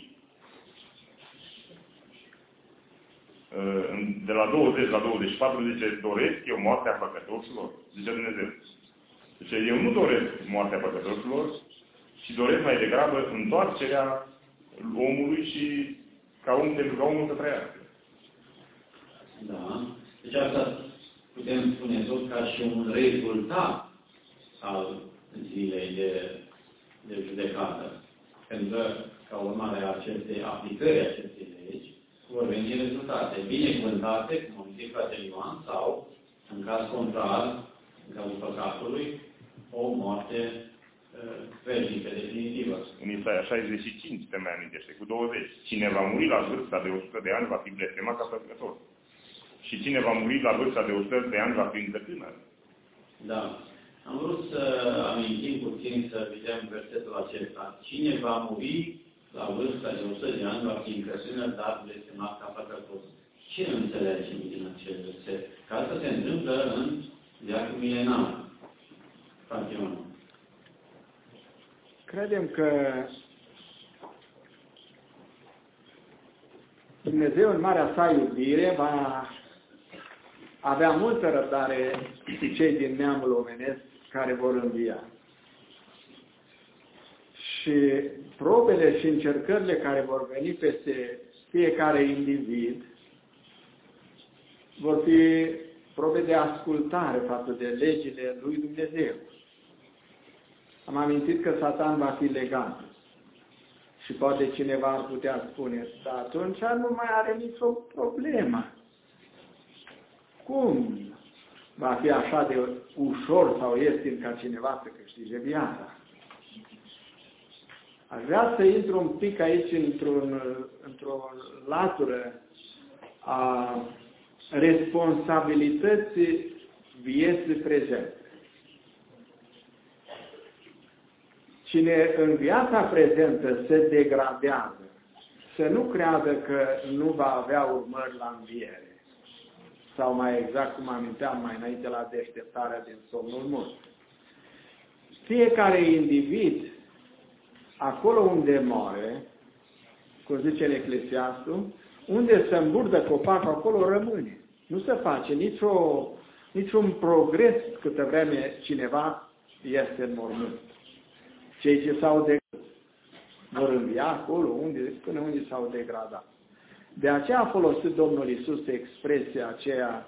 De la douăzeci la douăzeci și patru zice, doresc eu moartea păcătoșilor, zice Dumnezeu. Zice, eu nu doresc moartea păcătoșilor, ci doresc mai degrabă întoarcerea omului și ca om, pentru ca omul să trăiască. Da. Deci asta putem spune tot ca și un rezultat al zilei de, de judecată. Pentru că, ca urmare a acestei aplicări acestei legi, vor veni rezultate binecuvântate, cum am zis fratele Ioan, sau, în caz contrar, în cazul păcatului, o moarte veșnică, definitivă. În Isaia șaizeci și cinci se mai amintește, cu douăzeci. Cine va muri la vârsta de o sută de ani va fi blestemat ca păcător. Și cine va muri la vârsta de o sută de ani va fi încă tânăr. Da. Am vrut să amintim puțin, să vedem versetul acesta. Cine va muri la vârsta de o sută de ani va fi încă tânăr, dar blestemat ca păcător. Ce înțelegem din acest verset? Că asta se întâmplă în veacul milenar. Frate, credem că Dumnezeu în marea sa iubire va avea multă răbdare cu cei din neamul omenesc care vor învia. Și probele și încercările care vor veni peste fiecare individ vor fi probe de ascultare față de legile lui Dumnezeu. Am amintit că Satan va fi legat. Și poate cineva ar putea spune, dar atunci nu mai are nicio problemă. Cum va fi așa de ușor sau ieftin ca cineva să câștige viața? Aș vrea să intru un pic aici într-un, într-o latură a responsabilității vieții prezente. Cine în viața prezentă se degradează, să nu creadă că nu va avea urmări la înviere. Sau mai exact cum aminteam mai înainte la deșteptarea din somnul mort. Fiecare individ, acolo unde moare, cum zice în Eclesiastul, unde se îmburdă copacul, acolo rămâne. Nu se face nicio niciun progres câtă vreme cineva este în mormânt. Cei ce s-au degradat vor învia acolo unde, până unde s-au degradat. De aceea a folosit Domnul Iisus expresia aceea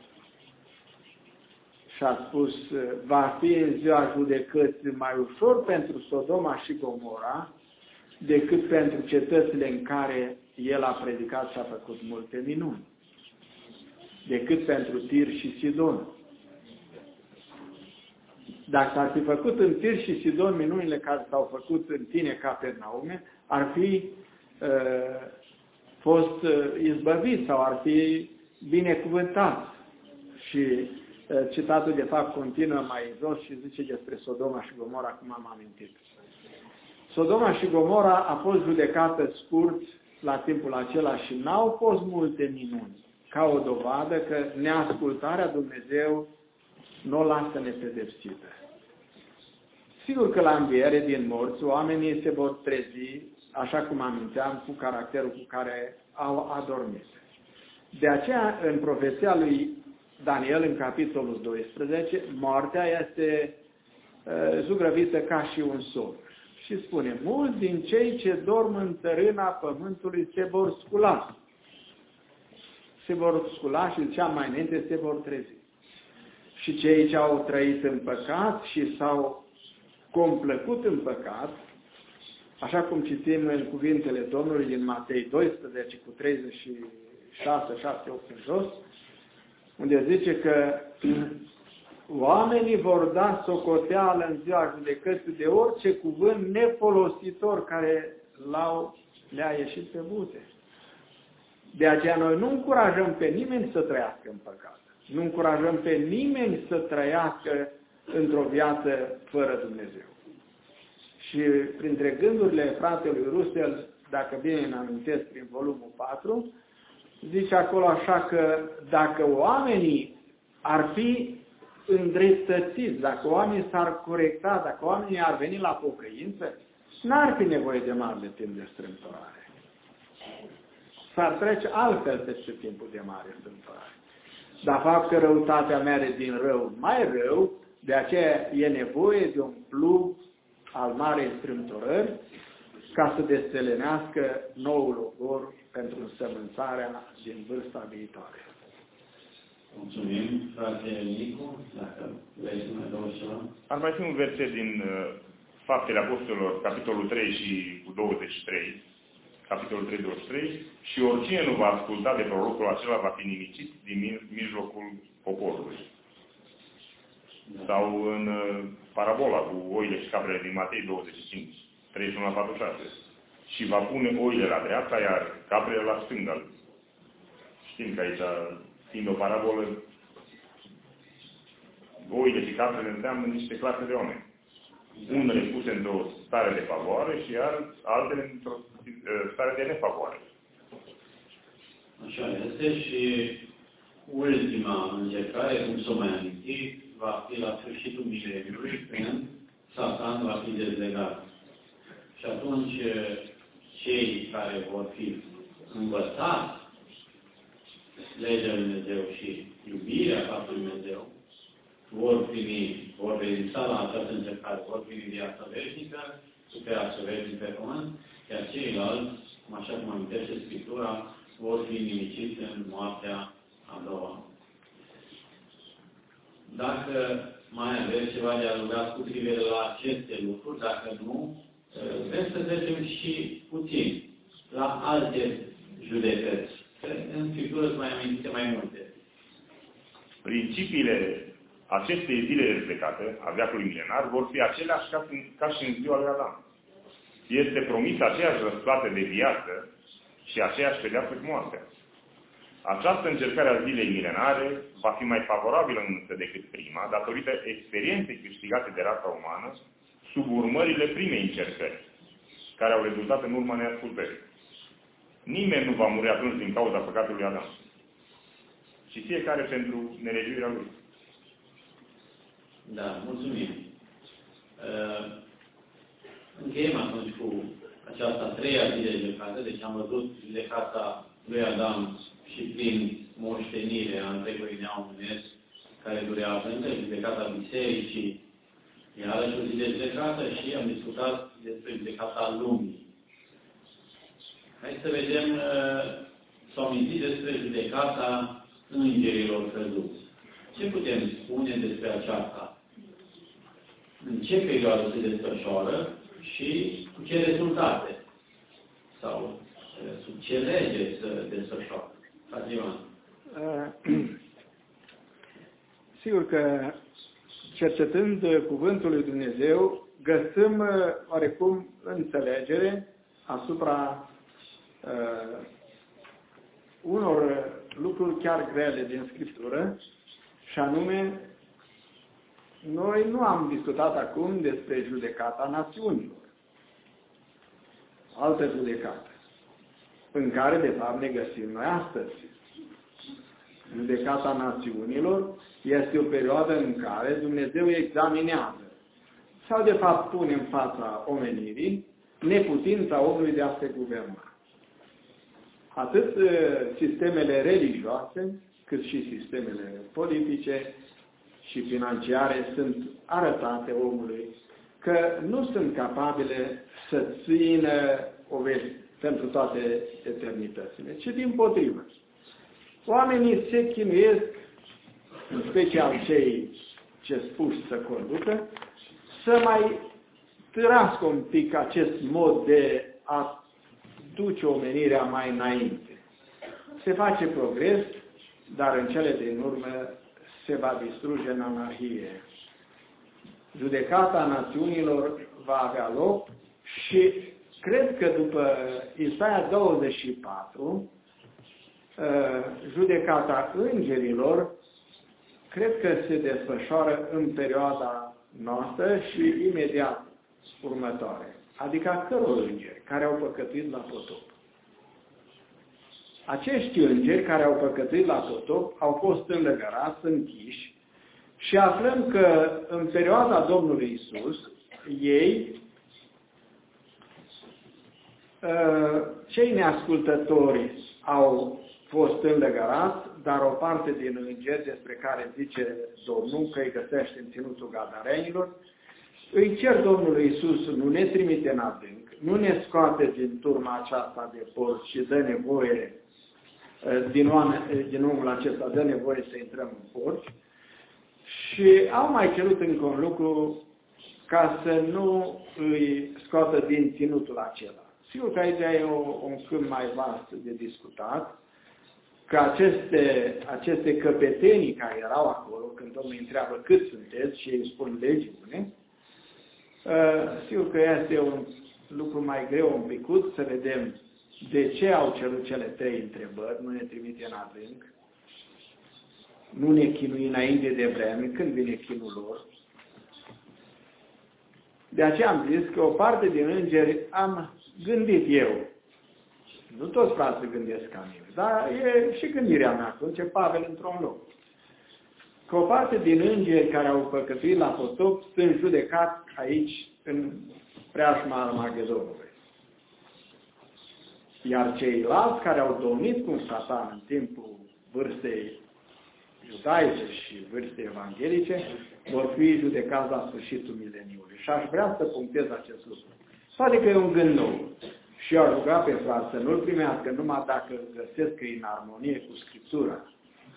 și a spus, va fi în ziua judecății mai ușor pentru Sodoma și Gomora decât pentru cetățile în care El a predicat și a făcut multe minuni, decât pentru Tir și Sidon. Dacă s-ar fi făcut în Tir și Sidon minunile care s-au făcut în tine, Capernaume, ar fi uh, fost uh, izbăvit sau ar fi binecuvântat. Și uh, citatul de fapt continuă mai jos și zice despre Sodoma și Gomora, cum am amintit. Sodoma și Gomora a fost judecată scurt la timpul acela și n-au fost multe minuni, ca o dovadă că neascultarea Dumnezeu nu o lasă nepedepsită. Sigur că la înviere din morți, oamenii se vor trezi, așa cum aminteam, cu caracterul cu care au adormit. De aceea, în profeția lui Daniel, în capitolul doisprezece, moartea este uh, zugrăvită ca și un somn. Și spune, mulți din cei ce dorm în țărâna pământului se vor scula. Se vor scula și, cea mai înainte, se vor trezi. Și cei ce au trăit în păcat și s-au complăcut în păcat, așa cum citim în cuvintele Domnului din Matei doisprezece cu treizeci și șase, șase, opt în jos, unde zice că oamenii vor da socoteală în ziua judecății de orice cuvânt nefolositor care l-au, le-a ieșit pe bute. De aceea noi nu încurajăm pe nimeni să trăiască în păcat. Nu încurajăm pe nimeni să trăiască într-o viață fără Dumnezeu. Și printre gândurile fratelui Russell, dacă bine îmi amintesc prin volumul patru, zice acolo așa că dacă oamenii ar fi îndreptățiți, dacă oamenii s-ar corecta, dacă oamenii ar veni la pocăință, n-ar fi nevoie de mare timp de strâmtorare. S-ar trece altfel peste timpul de mare strâmtorare. Dar fapt că răutatea mere din rău mai rău, de aceea e nevoie de un plug al marei strâmtorări ca să destelenească noul ogor pentru însămânțarea din vârsta viitoare. Mulțumim, frate Nicu, dacă vrei să mai dau ceva. Ar mai fi un verset din uh, Faptele Apostolilor, capitolul trei și cu douăzeci și trei, capitolul trei, douăzeci și trei, și oricine nu va asculta de prorocul acela va fi nimicit din mijlocul poporului. Da. Sau în uh, parabola cu oile și caprele din Matei douăzeci și cinci, treizeci și unu la patruzeci și șase. Și va pune oile la dreapta, iar caprele la stânga. Știm că aici, fiind o parabolă, oile și caprele înseamnă niște clase de oameni. Unele puse într-o stare de favoare și iar altele într-o stare de nefavoare. Așa este și ultima încercare, cum s-o mai amintit, va fi la sfârșitul mileniului, când Satan va fi dezlegat. Și atunci cei care vor fi învățați legea lui Dumnezeu și iubirea faptului Dumnezeu vor primi, vor rezista la această încercare, vor primi viața veșnică, puterea să veșnică pe pământ, iar ceilalți, așa cum amintește Scriptura, vor fi nimiciți în moartea a doua. Dacă mai aveți ceva de adăugat cu privire la aceste lucruri, dacă nu, vreți să trecem și puțin la alte judecăți. În Scriptură sunt mai amintite mai multe. Principiile acestei zile de judecată, a veacului milenar, vor fi aceleași ca, ca și în ziua lui Adam. Este promis aceeași răsplată de viață și aceeași pedeapsă cu moartea. Această încercare a zilei milenare va fi mai favorabilă însă decât prima, datorită experienței câștigate de rasa umană sub urmările primei încercări, care au rezultat în urma neascultării. Nimeni nu va muri atunci din cauza păcatului Adam, ci fiecare pentru nelegiuirea lui. Da, mulțumim. Uh, încheiem atunci cu această a treia zi de judecată. Deci am văzut judecata lui Adam și prin moștenire a întregului neam omenesc, care durează încă, judecata bisericii, iarăși o zi de judecată și am discutat despre judecata lumii. Hai să vedem, s-au amintit despre judecata îngerilor căzuți. Ce putem spune despre aceasta? În ce perioadă se desfășoară și cu ce rezultate? Sau sub ce lege se desfășoară? Adrian. Sigur că cercetând Cuvântul lui Dumnezeu, găsim oarecum înțelegere asupra uh, unor lucruri chiar grele din Scriptură, și anume, noi nu am discutat acum despre judecata națiunilor. Altă judecată, în care, de fapt, ne găsim noi astăzi. Judecata națiunilor este o perioadă în care Dumnezeu examinează sau, de fapt, pune în fața omenirii neputința omului de a se guverna. Atât sistemele religioase, cât și sistemele politice și financiare sunt arătate omului că nu sunt capabile să țină o veste pentru toate eternitățile, ci dimpotrivă. Oamenii se chinuiesc, în special cei ce spuși să conducă, să mai târască un pic acest mod de a duce omenirea mai înainte. Se face progres, dar în cele din urmă se va distruge în anarhie. Judecata națiunilor va avea loc și cred că după Isaia douăzeci și patru, judecata îngerilor, cred că se desfășoară în perioada noastră și imediat următoare. Adică a căror îngeri care au păcătuit la potop. Acești îngeri care au păcătuit la potop au fost înlăgărați, închiși și aflăm că în perioada Domnului Isus, ei, cei neascultători au fost înlăgărați, dar o parte din îngeri despre care zice Domnul că îi găsește în ținutul gadarenilor, îi cer Domnului Isus, nu ne trimite în adânc, nu ne scoate din turma aceasta de porci și dă nevoie, din, oameni, din omul acesta dă nevoie să intrăm în porci. Și au mai cerut încă un lucru ca să nu îi scoată din ținutul acela. Sigur că aici e o, un câmp mai vast de discutat, că aceste, aceste căpetenii care erau acolo, când Domnul întreabă cât sunteți și ei spun legiune, sigur că este un lucru mai greu un picut să vedem de ce au cerut cele trei întrebări, nu ne trimite în adânc, nu ne chinui înainte de vreme, când vine chinul lor. De aceea am zis că o parte din îngeri am gândit eu. Nu toți frații gândesc ca mine, dar e și gândirea mea, cum zice Pavel într-un loc. Că o parte din îngeri care au păcătuit la potop sunt judecați aici, în preajma Armagedonului. Iar ceilalți care au domnit cu Satan în timpul vârstei iudaice și vârstei evanghelice vor fi judecați la sfârșitul mileniului. Și aș vrea să punctez acest lucru. Poate că e un gând nou. Și eu aș ruga pe frate să nu-l primească numai dacă găsesc că e în armonie cu Scriptura.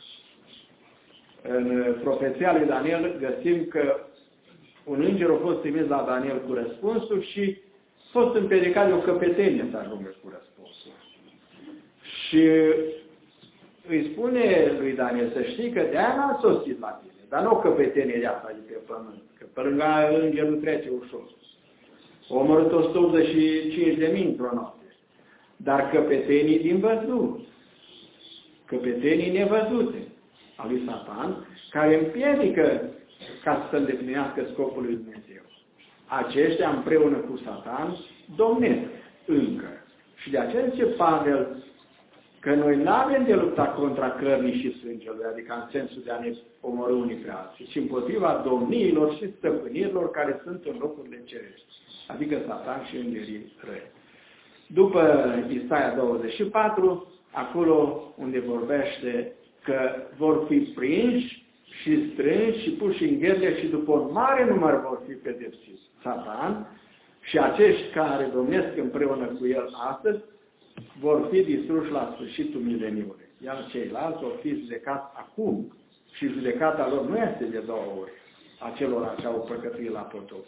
În profeția lui Daniel găsim că un înger a fost trimis la Daniel cu răspunsul și a fost împiedicat de o căpetenie să ajungă cu răspunsul. Și îi spune lui Daniel să știi că de-aia n-a sosit la tine, dar nu o căpetenie de asta de pe pământ, că pe lângă îngerul trece ușor. O omorât o sută optzeci și cinci de mii într-o noapte. Dar căpetenii din văzut, căpetenii nevăzute a lui Satan, care împiedică ca să îndeplinească scopul lui Dumnezeu. Aceștia, împreună cu Satan, domnesc încă. Și de aceea zice Pavel că noi nu avem de lupta contra cărnii și sângelui, adică în sensul de a ne omorâ unii pe alții, ci împotriva domniilor și stăpânirilor care sunt în locurile cerești, adică Satan și îngerii răi. După Isaia douăzeci și patru, acolo unde vorbește că vor fi prinși și strânși și puși în gherle și după un mare număr vor fi pedepsiți. Satan și acești care domnesc împreună cu el astăzi vor fi distruși la sfârșitul mileniului. Iar ceilalți vor fi judecați acum și judecata lor nu este de două ori a celor ce au păcătuit la potop.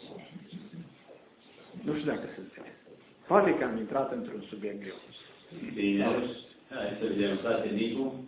Nu știu dacă se înțelege. Poate că am intrat într-un subiect greu. Bine, hai să vedem, frate Nicu.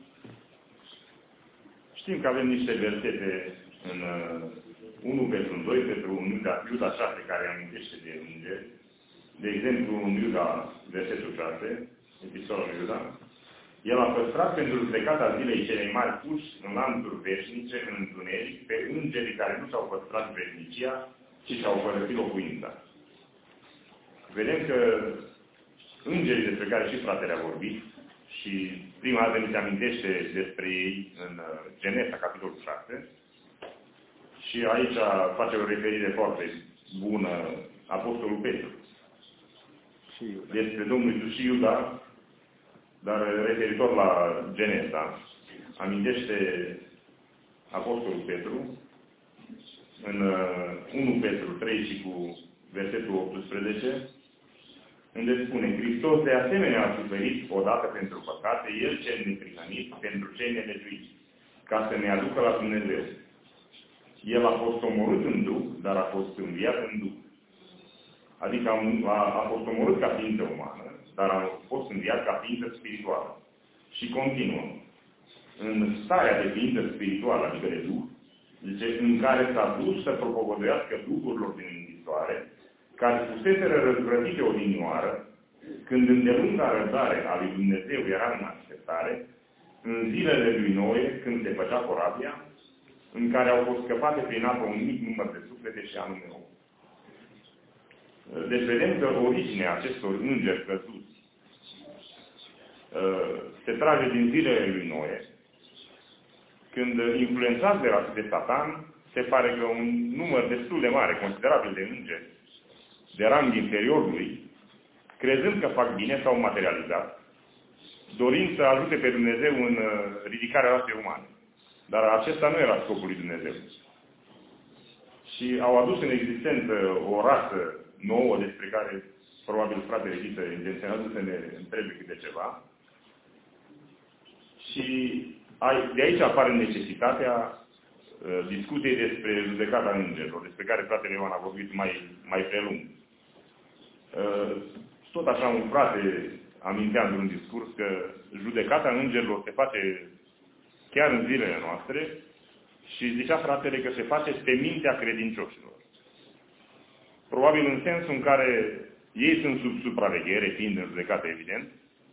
Știm că avem niște versete în uh, unu Petru doi, pentru un Iuda, Iuda șase, care amintește de îngeri. De exemplu, în Iuda, versetul șase, epistola lui Iuda, el a păstrat pentru judecata zilei cele mari puși în lanțuri veșnice, în întuneric, pe îngerii care nu și-au păstrat veșnicia, ci și-au părăsit locuința. Vedem că îngerii despre care și fratele a vorbit, și prima dată ni se amintește despre ei în Genesa, capitolul șase, și aici face o referire foarte bună Apostolul Petru. Despre Domnul Iisus și Iuda, dar referitor la Genesa, amintește Apostolul Petru în unu Petru trei și cu versetul optsprezece, unde spune: Hristos de asemenea a suferit odată pentru păcate, El cel neprihănit pentru cei nelegiuiți, ca să ne aducă la Dumnezeu. El a fost omorât în Duh, dar a fost înviat în Duh. Adică a, a, a fost omorât ca ființă umană, dar a fost înviat ca ființă spirituală. Și continuă. În starea de ființă spirituală, adică de Duh, zice, în care s-a dus să propovăduiască duhurilor din închisoare, care fuseseră răzvrătite odinioară, când îndelunga răbdare a lui Dumnezeu era în așteptare, în zilele lui Noe, când se făcea corabia, în care au fost scăpate prin apă un mic număr de suflete și anume om. Deci vedem că originea acestor îngeri căzuți se trage din zilele lui Noe, când influențați de, de Satan, se pare că un număr destul de mare, considerabil de îngeri, de rang inferior lui, crezând că fac bine, s-au materializat, dorind să ajute pe Dumnezeu în ridicarea rasei umane. Dar acesta nu era scopul lui Dumnezeu. Și au adus în existență o rasă nouă, despre care probabil fratele Ghiță intenționează să ne întrebe câte ceva. Și de aici apare necesitatea discuției despre judecata îngerilor, despre care fratele Ioan a vorbit mai, mai pe lung. Tot așa un frate amintea într-un discurs că judecata îngerilor se face chiar în zilele noastre și zicea fratele că se face pe mintea credincioșilor. Probabil în sensul în care ei sunt sub supraveghere, fiind în judecată evident,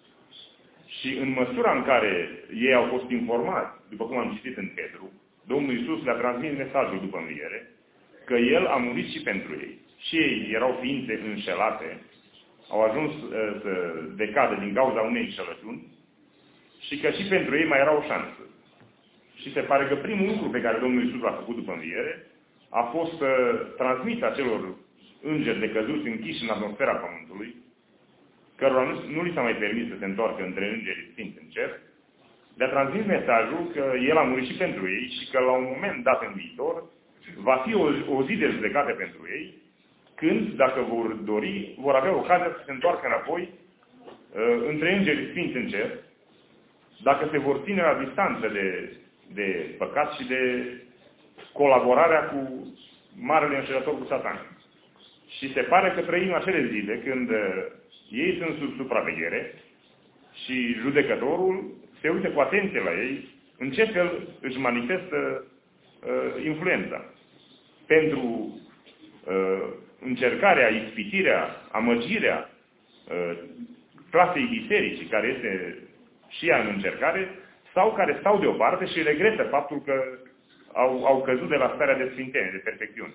și în măsura în care ei au fost informați, după cum am citit în Petru, Domnul Iisus le-a transmis mesajul după înviere, că El a murit și pentru ei. Și ei erau ființe înșelate, au ajuns uh, să decadă din cauza unei înșelăciuni și că și pentru ei mai era o șansă. Și se pare că primul lucru pe care Domnul Iisus l-a făcut după înviere a fost să transmită acelor îngeri decăzuți închiși în atmosfera Pământului, cărora nu, nu li s-a mai permis să se întoarcă între îngerii sfinți în cer, le-a transmis mesajul că El a murit și pentru ei și că la un moment dat în viitor va fi o, o zi de judecată pentru ei, când, dacă vor dori, vor avea ocazia să se întoarcă înapoi uh, între îngerii sfinți în cer, dacă se vor ține la distanță de, de păcat și de colaborarea cu marele înșelător, cu Satan. Și se pare că trăim acele zile când uh, ei sunt sub supraveghere și judecătorul se uită cu atenție la ei în ce fel își manifestă uh, influența. Pentru uh, încercarea, ispitirea, amăgirea uh, clasei bisericii, care este și ea în încercare, sau care stau deoparte și regretă faptul că au, au căzut de la starea de sfintenie, de perfecțiune.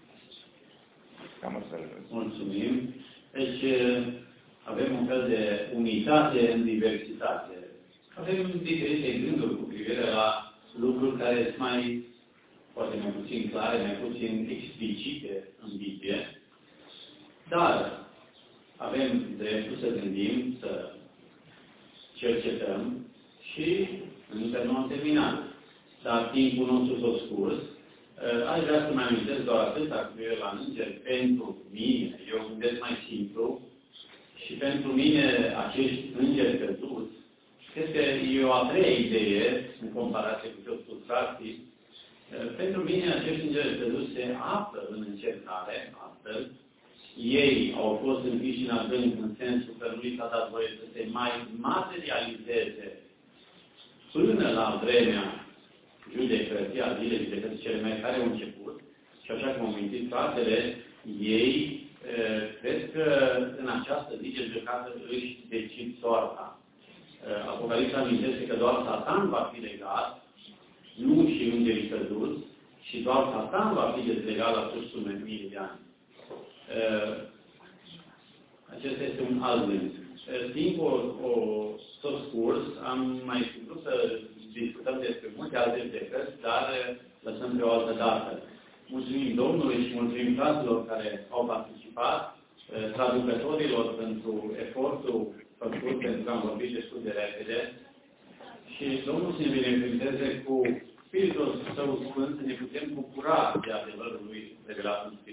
Cam asta. Mulțumim. Deci avem un fel de unitate în diversitate. Avem diferite gânduri cu privire la lucruri care sunt mai, poate mai puțin clare, mai puțin explicite în Biblie. Dar avem dreptul să gândim, să cercetăm și încă nu am terminat. dar timpul nostru s-a scurs. Aș vrea să mai amintesc doar atâta cu el la înger pentru mine. Eu gândesc mai simplu și pentru mine acești îngeri căzuți, cred că e o a treia idee în comparație cu ce au spus frații. Pentru mine acești îngeri căzuți se află în încercare astăzi. Ei au fost închiși în adânc în sensul că nu li s-a dat voie să se mai materializeze până la vremea judecății, a zilei judecății cele mai care au început. Și așa cum au mintit fratele, ei cred că în această zi de judecată își decid soarta. Apocalipsa amintește că doar Satan va fi legat, nu și îngerii căzuți, și doar Satan va fi dezlegat la sfârșitul mii de ani. Acesta este un alt gând. Timpul o s-a scurs, am mai vrut să discutăm despre multe alte judecăți, dar lăsăm pe o altă dată. Mulțumim Domnului și mulțumim fraților care au participat, traducătorilor pentru efortul făcut, pentru că am vorbit destul de repede. Și Domnul să ne binecuvânteze cu Spiritul Său Sfânt să ne putem bucura de adevărul Lui revelat în